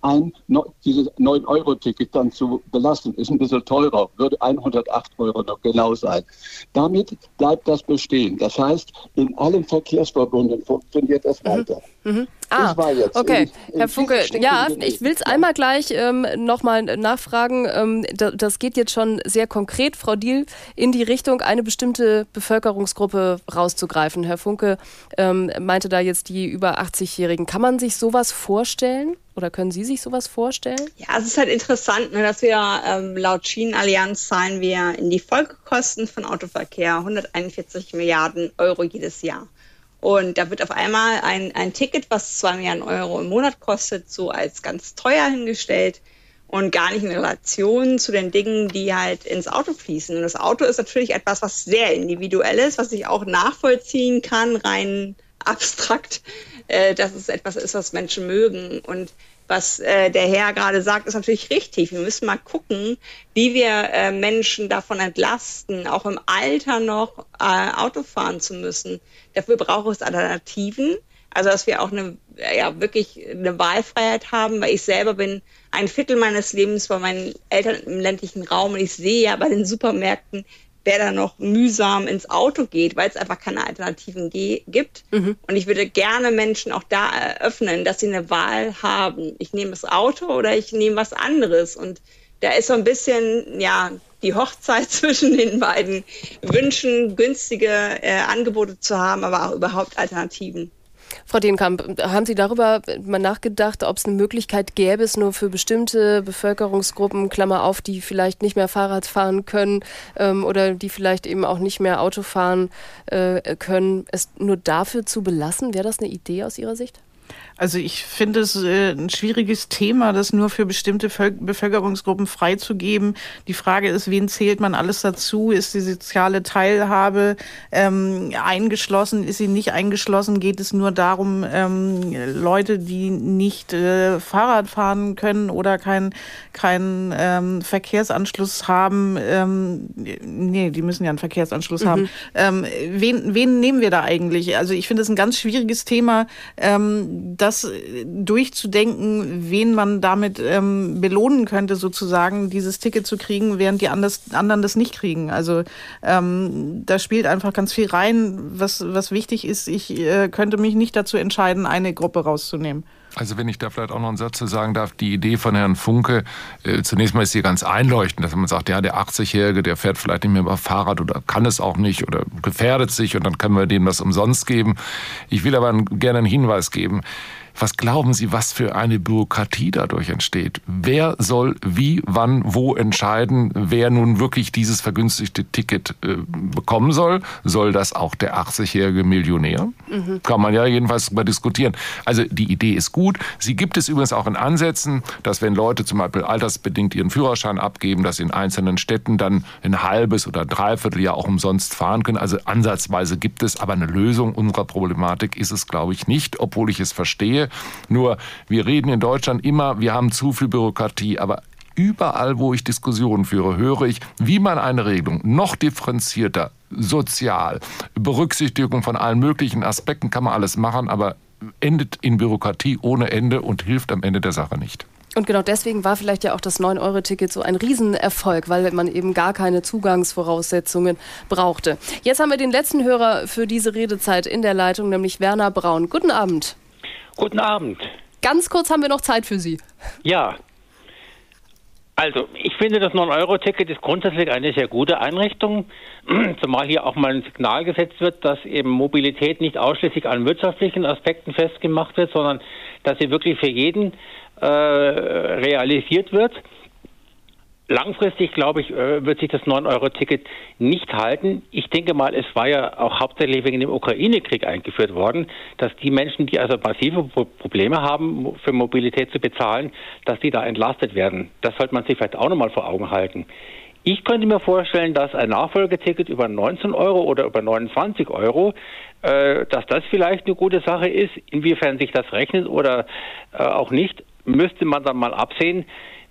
ein, dieses neun Euro Ticket dann zu belassen. Ist ein bisschen teurer, würde hundertacht Euro noch genau sein. Damit bleibt das bestehen. Das heißt, in allen Verkehrsverbunden funktioniert das mhm. weiter. Mhm. Ah, okay. In, Herr Funke, ja, ich will es einmal gleich ähm, nochmal nachfragen. Ähm, das, das geht jetzt schon sehr konkret, Frau Diehl, in die Richtung, eine bestimmte Bevölkerungsgruppe rauszugreifen. Herr Funke ähm, meinte da jetzt die über achtzig-Jährigen. Kann man sich sowas vorstellen? Oder können Sie sich sowas vorstellen? Ja, es ist halt interessant, ne, dass wir ähm, laut Schienenallianz zahlen wir in die Folgekosten von Autoverkehr hunderteinundvierzig Milliarden Euro jedes Jahr. Und da wird auf einmal ein, ein Ticket, was zwei Milliarden Euro im Monat kostet, so als ganz teuer hingestellt und gar nicht in Relation zu den Dingen, die halt ins Auto fließen. Und das Auto ist natürlich etwas, was sehr individuell ist, was ich auch nachvollziehen kann, rein abstrakt, äh, dass es etwas ist, was Menschen mögen. Und was äh, der Herr gerade sagt, ist natürlich richtig. Wir müssen mal gucken, wie wir äh, Menschen davon entlasten, auch im Alter noch äh, Auto fahren zu müssen. Dafür braucht es Alternativen. Also, dass wir auch eine, ja, wirklich eine Wahlfreiheit haben, weil ich selber bin ein Viertel meines Lebens bei meinen Eltern im ländlichen Raum und ich sehe ja bei den Supermärkten, wer da noch mühsam ins Auto geht, weil es einfach keine Alternativen ge- gibt. Mhm. Und ich würde gerne Menschen auch da eröffnen, dass sie eine Wahl haben. Ich nehme das Auto oder ich nehme was anderes. Und da ist so ein bisschen, ja, die Hochzeit zwischen den beiden Wünschen, günstige äh, Angebote zu haben, aber auch überhaupt Alternativen. Frau Denkamp, haben Sie darüber mal nachgedacht, ob es eine Möglichkeit gäbe, es nur für bestimmte Bevölkerungsgruppen, Klammer auf, die vielleicht nicht mehr Fahrrad fahren können ähm, oder die vielleicht eben auch nicht mehr Auto fahren äh, können, es nur dafür zu belassen? Wäre das eine Idee aus Ihrer Sicht? Also ich finde es äh, ein schwieriges Thema, das nur für bestimmte Völ- Bevölkerungsgruppen freizugeben. Die Frage ist, wen zählt man alles dazu? Ist die soziale Teilhabe ähm, eingeschlossen? Ist sie nicht eingeschlossen? Geht es nur darum, ähm, Leute, die nicht äh, Fahrrad fahren können oder keinen kein, ähm, Verkehrsanschluss haben? Ähm, nee, die müssen ja einen Verkehrsanschluss mhm. haben. Ähm, wen, wen nehmen wir da eigentlich? Also ich finde es ein ganz schwieriges Thema, ähm, das durchzudenken, wen man damit ähm, belohnen könnte, sozusagen, dieses Ticket zu kriegen, während die anders, anderen das nicht kriegen. Also ähm, da spielt einfach ganz viel rein, was, was wichtig ist. Ich äh, könnte mich nicht dazu entscheiden, eine Gruppe rauszunehmen. Also wenn ich da vielleicht auch noch einen Satz zu sagen darf, die Idee von Herrn Funke, äh, zunächst mal ist hier ganz einleuchtend, dass man sagt, ja, der achtzig-Jährige, der fährt vielleicht nicht mehr über Fahrrad oder kann es auch nicht oder gefährdet sich und dann können wir dem das umsonst geben. Ich will aber gerne einen Hinweis geben. Was glauben Sie, was für eine Bürokratie dadurch entsteht? Wer soll wie, wann, wo entscheiden, wer nun wirklich dieses vergünstigte Ticket äh, bekommen soll? Soll das auch der achtzig-jährige Millionär? Mhm. Kann man ja jedenfalls darüber diskutieren. Also die Idee ist gut. Sie gibt es übrigens auch in Ansätzen, dass wenn Leute zum Beispiel altersbedingt ihren Führerschein abgeben, dass in einzelnen Städten dann ein halbes oder dreiviertel Jahr auch umsonst fahren können. Also ansatzweise gibt es, aber eine Lösung unserer Problematik ist es, glaube ich, nicht, obwohl ich es verstehe. Nur, wir reden in Deutschland immer, wir haben zu viel Bürokratie, aber überall, wo ich Diskussionen führe, höre ich, wie man eine Regelung noch differenzierter, sozial, Berücksichtigung von allen möglichen Aspekten kann man alles machen, aber endet in Bürokratie ohne Ende und hilft am Ende der Sache nicht. Und genau deswegen war vielleicht ja auch das neun Euro Ticket so ein Riesenerfolg, weil man eben gar keine Zugangsvoraussetzungen brauchte. Jetzt haben wir den letzten Hörer für diese Redezeit in der Leitung, nämlich Werner Braun. Guten Abend. Guten Abend. Ganz kurz haben wir noch Zeit für Sie. Ja. Also, ich finde, das neun Euro Ticket ist grundsätzlich eine sehr gute Einrichtung, zumal hier auch mal ein Signal gesetzt wird, dass eben Mobilität nicht ausschließlich an wirtschaftlichen Aspekten festgemacht wird, sondern dass sie wirklich für jeden äh, realisiert wird. Langfristig, glaube ich, wird sich das neun Euro Ticket nicht halten. Ich denke mal, es war ja auch hauptsächlich wegen dem Ukraine-Krieg eingeführt worden, dass die Menschen, die also massive Probleme haben, für Mobilität zu bezahlen, dass die da entlastet werden. Das sollte man sich vielleicht auch nochmal vor Augen halten. Ich könnte mir vorstellen, dass ein Nachfolgeticket über neunzehn Euro oder über neunundzwanzig Euro, äh, dass das vielleicht eine gute Sache ist. Inwiefern sich das rechnet oder äh, auch nicht, müsste man dann mal absehen.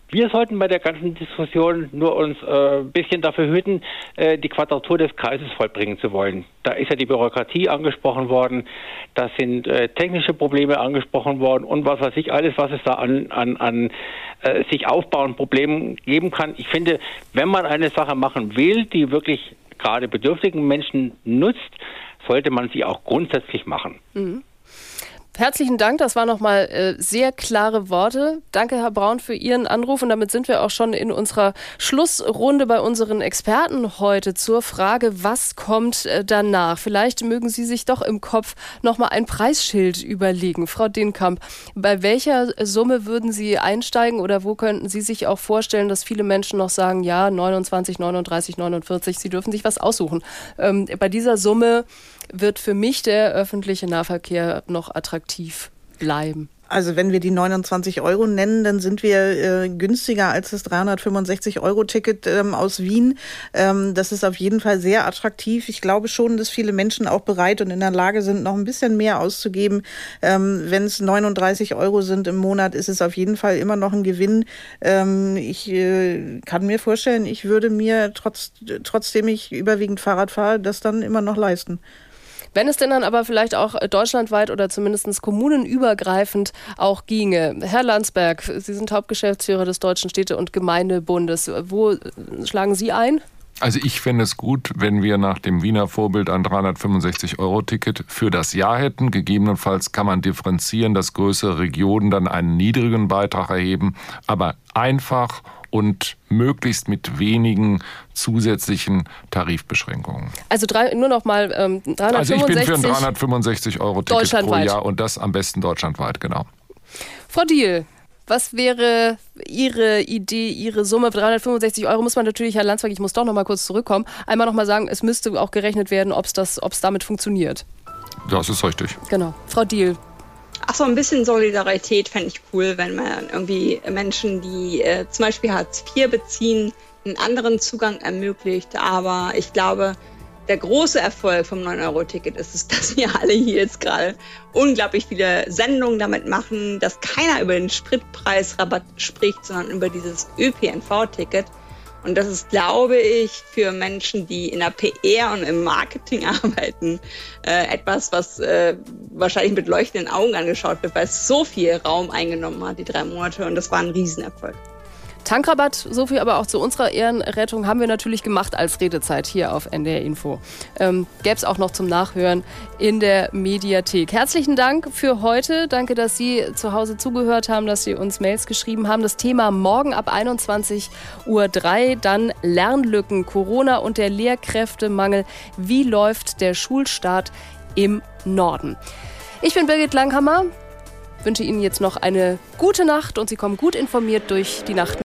Wir sollten bei der ganzen Diskussion nur uns äh, ein bisschen dafür hüten, äh, die Quadratur des Kreises vollbringen zu wollen. Da ist ja die Bürokratie angesprochen worden, da sind äh, technische Probleme angesprochen worden und was weiß ich alles, was es da an, an, an äh, sich aufbauenden Problemen geben kann. Ich finde, wenn man eine Sache machen will, die wirklich gerade bedürftigen Menschen nutzt, sollte man sie auch grundsätzlich machen. Mhm. Herzlichen Dank, das waren nochmal äh, sehr klare Worte. Danke, Herr Braun, für Ihren Anruf. Und damit sind wir auch schon in unserer Schlussrunde bei unseren Experten heute zur Frage, was kommt äh, danach? Vielleicht mögen Sie sich doch im Kopf nochmal ein Preisschild überlegen. Frau Denkamp, bei welcher Summe würden Sie einsteigen oder wo könnten Sie sich auch vorstellen, dass viele Menschen noch sagen, ja, neunundzwanzig, neununddreißig, neunundvierzig, Sie dürfen sich was aussuchen. Ähm, bei dieser Summe wird für mich der öffentliche Nahverkehr noch attraktiv bleiben. Also wenn wir die neunundzwanzig Euro nennen, dann sind wir äh, günstiger als das dreihundertfünfundsechzig Euro Ticket ähm, aus Wien. Ähm, das ist auf jeden Fall sehr attraktiv. Ich glaube schon, dass viele Menschen auch bereit und in der Lage sind, noch ein bisschen mehr auszugeben. Ähm, wenn es neununddreißig Euro sind im Monat, ist es auf jeden Fall immer noch ein Gewinn. Ähm, ich äh, kann mir vorstellen, ich würde mir, trotz, trotzdem ich überwiegend Fahrrad fahre, das dann immer noch leisten. Wenn es denn dann aber vielleicht auch deutschlandweit oder zumindest kommunenübergreifend auch ginge. Herr Landsberg, Sie sind Hauptgeschäftsführer des Deutschen Städte- und Gemeindebundes. Wo schlagen Sie ein? Also ich fände es gut, wenn wir nach dem Wiener Vorbild ein dreihundertfünfundsechzig Euro Ticket für das Jahr hätten. Gegebenenfalls kann man differenzieren, dass größere Regionen dann einen niedrigen Beitrag erheben, aber einfach und möglichst mit wenigen zusätzlichen Tarifbeschränkungen. Also drei, nur noch mal ähm, dreihundertfünfundsechzig. Also ich bin für ein dreihundertfünfundsechzig Euro Ticket pro Jahr und das am besten deutschlandweit, genau. Frau Diehl, was wäre Ihre Idee, Ihre Summe? dreihundertfünfundsechzig Euro muss man natürlich, Herr Landsberg, ich muss doch noch mal kurz zurückkommen, einmal noch mal sagen, es müsste auch gerechnet werden, ob es das, ob es damit funktioniert. Das ist richtig. Genau. Frau Diehl. Ach so, ein bisschen Solidarität fände ich cool, wenn man irgendwie Menschen, die äh, zum Beispiel Hartz vier beziehen, einen anderen Zugang ermöglicht. Aber ich glaube, der große Erfolg vom neun Euro Ticket ist es, dass wir alle hier jetzt gerade unglaublich viele Sendungen damit machen, dass keiner über den Spritpreisrabatt spricht, sondern über dieses Ö P N V Ticket. Und das ist, glaube ich, für Menschen, die in der P R und im Marketing arbeiten, äh, etwas, was äh, wahrscheinlich mit leuchtenden Augen angeschaut wird, weil es so viel Raum eingenommen hat, die drei Monate. Und das war ein Riesenerfolg. Tankrabatt, so viel aber auch zu unserer Ehrenrettung, haben wir natürlich gemacht als Redezeit hier auf N D R Info. Ähm, gäbe es auch noch zum Nachhören in der Mediathek. Herzlichen Dank für heute. Danke, dass Sie zu Hause zugehört haben, dass Sie uns Mails geschrieben haben. Das Thema morgen ab einundzwanzig Uhr drei, dann Lernlücken, Corona und der Lehrkräftemangel. Wie läuft der Schulstart im Norden? Ich bin Birgit Langhammer. Wünsche Ihnen jetzt noch eine gute Nacht und Sie kommen gut informiert durch die Nacht.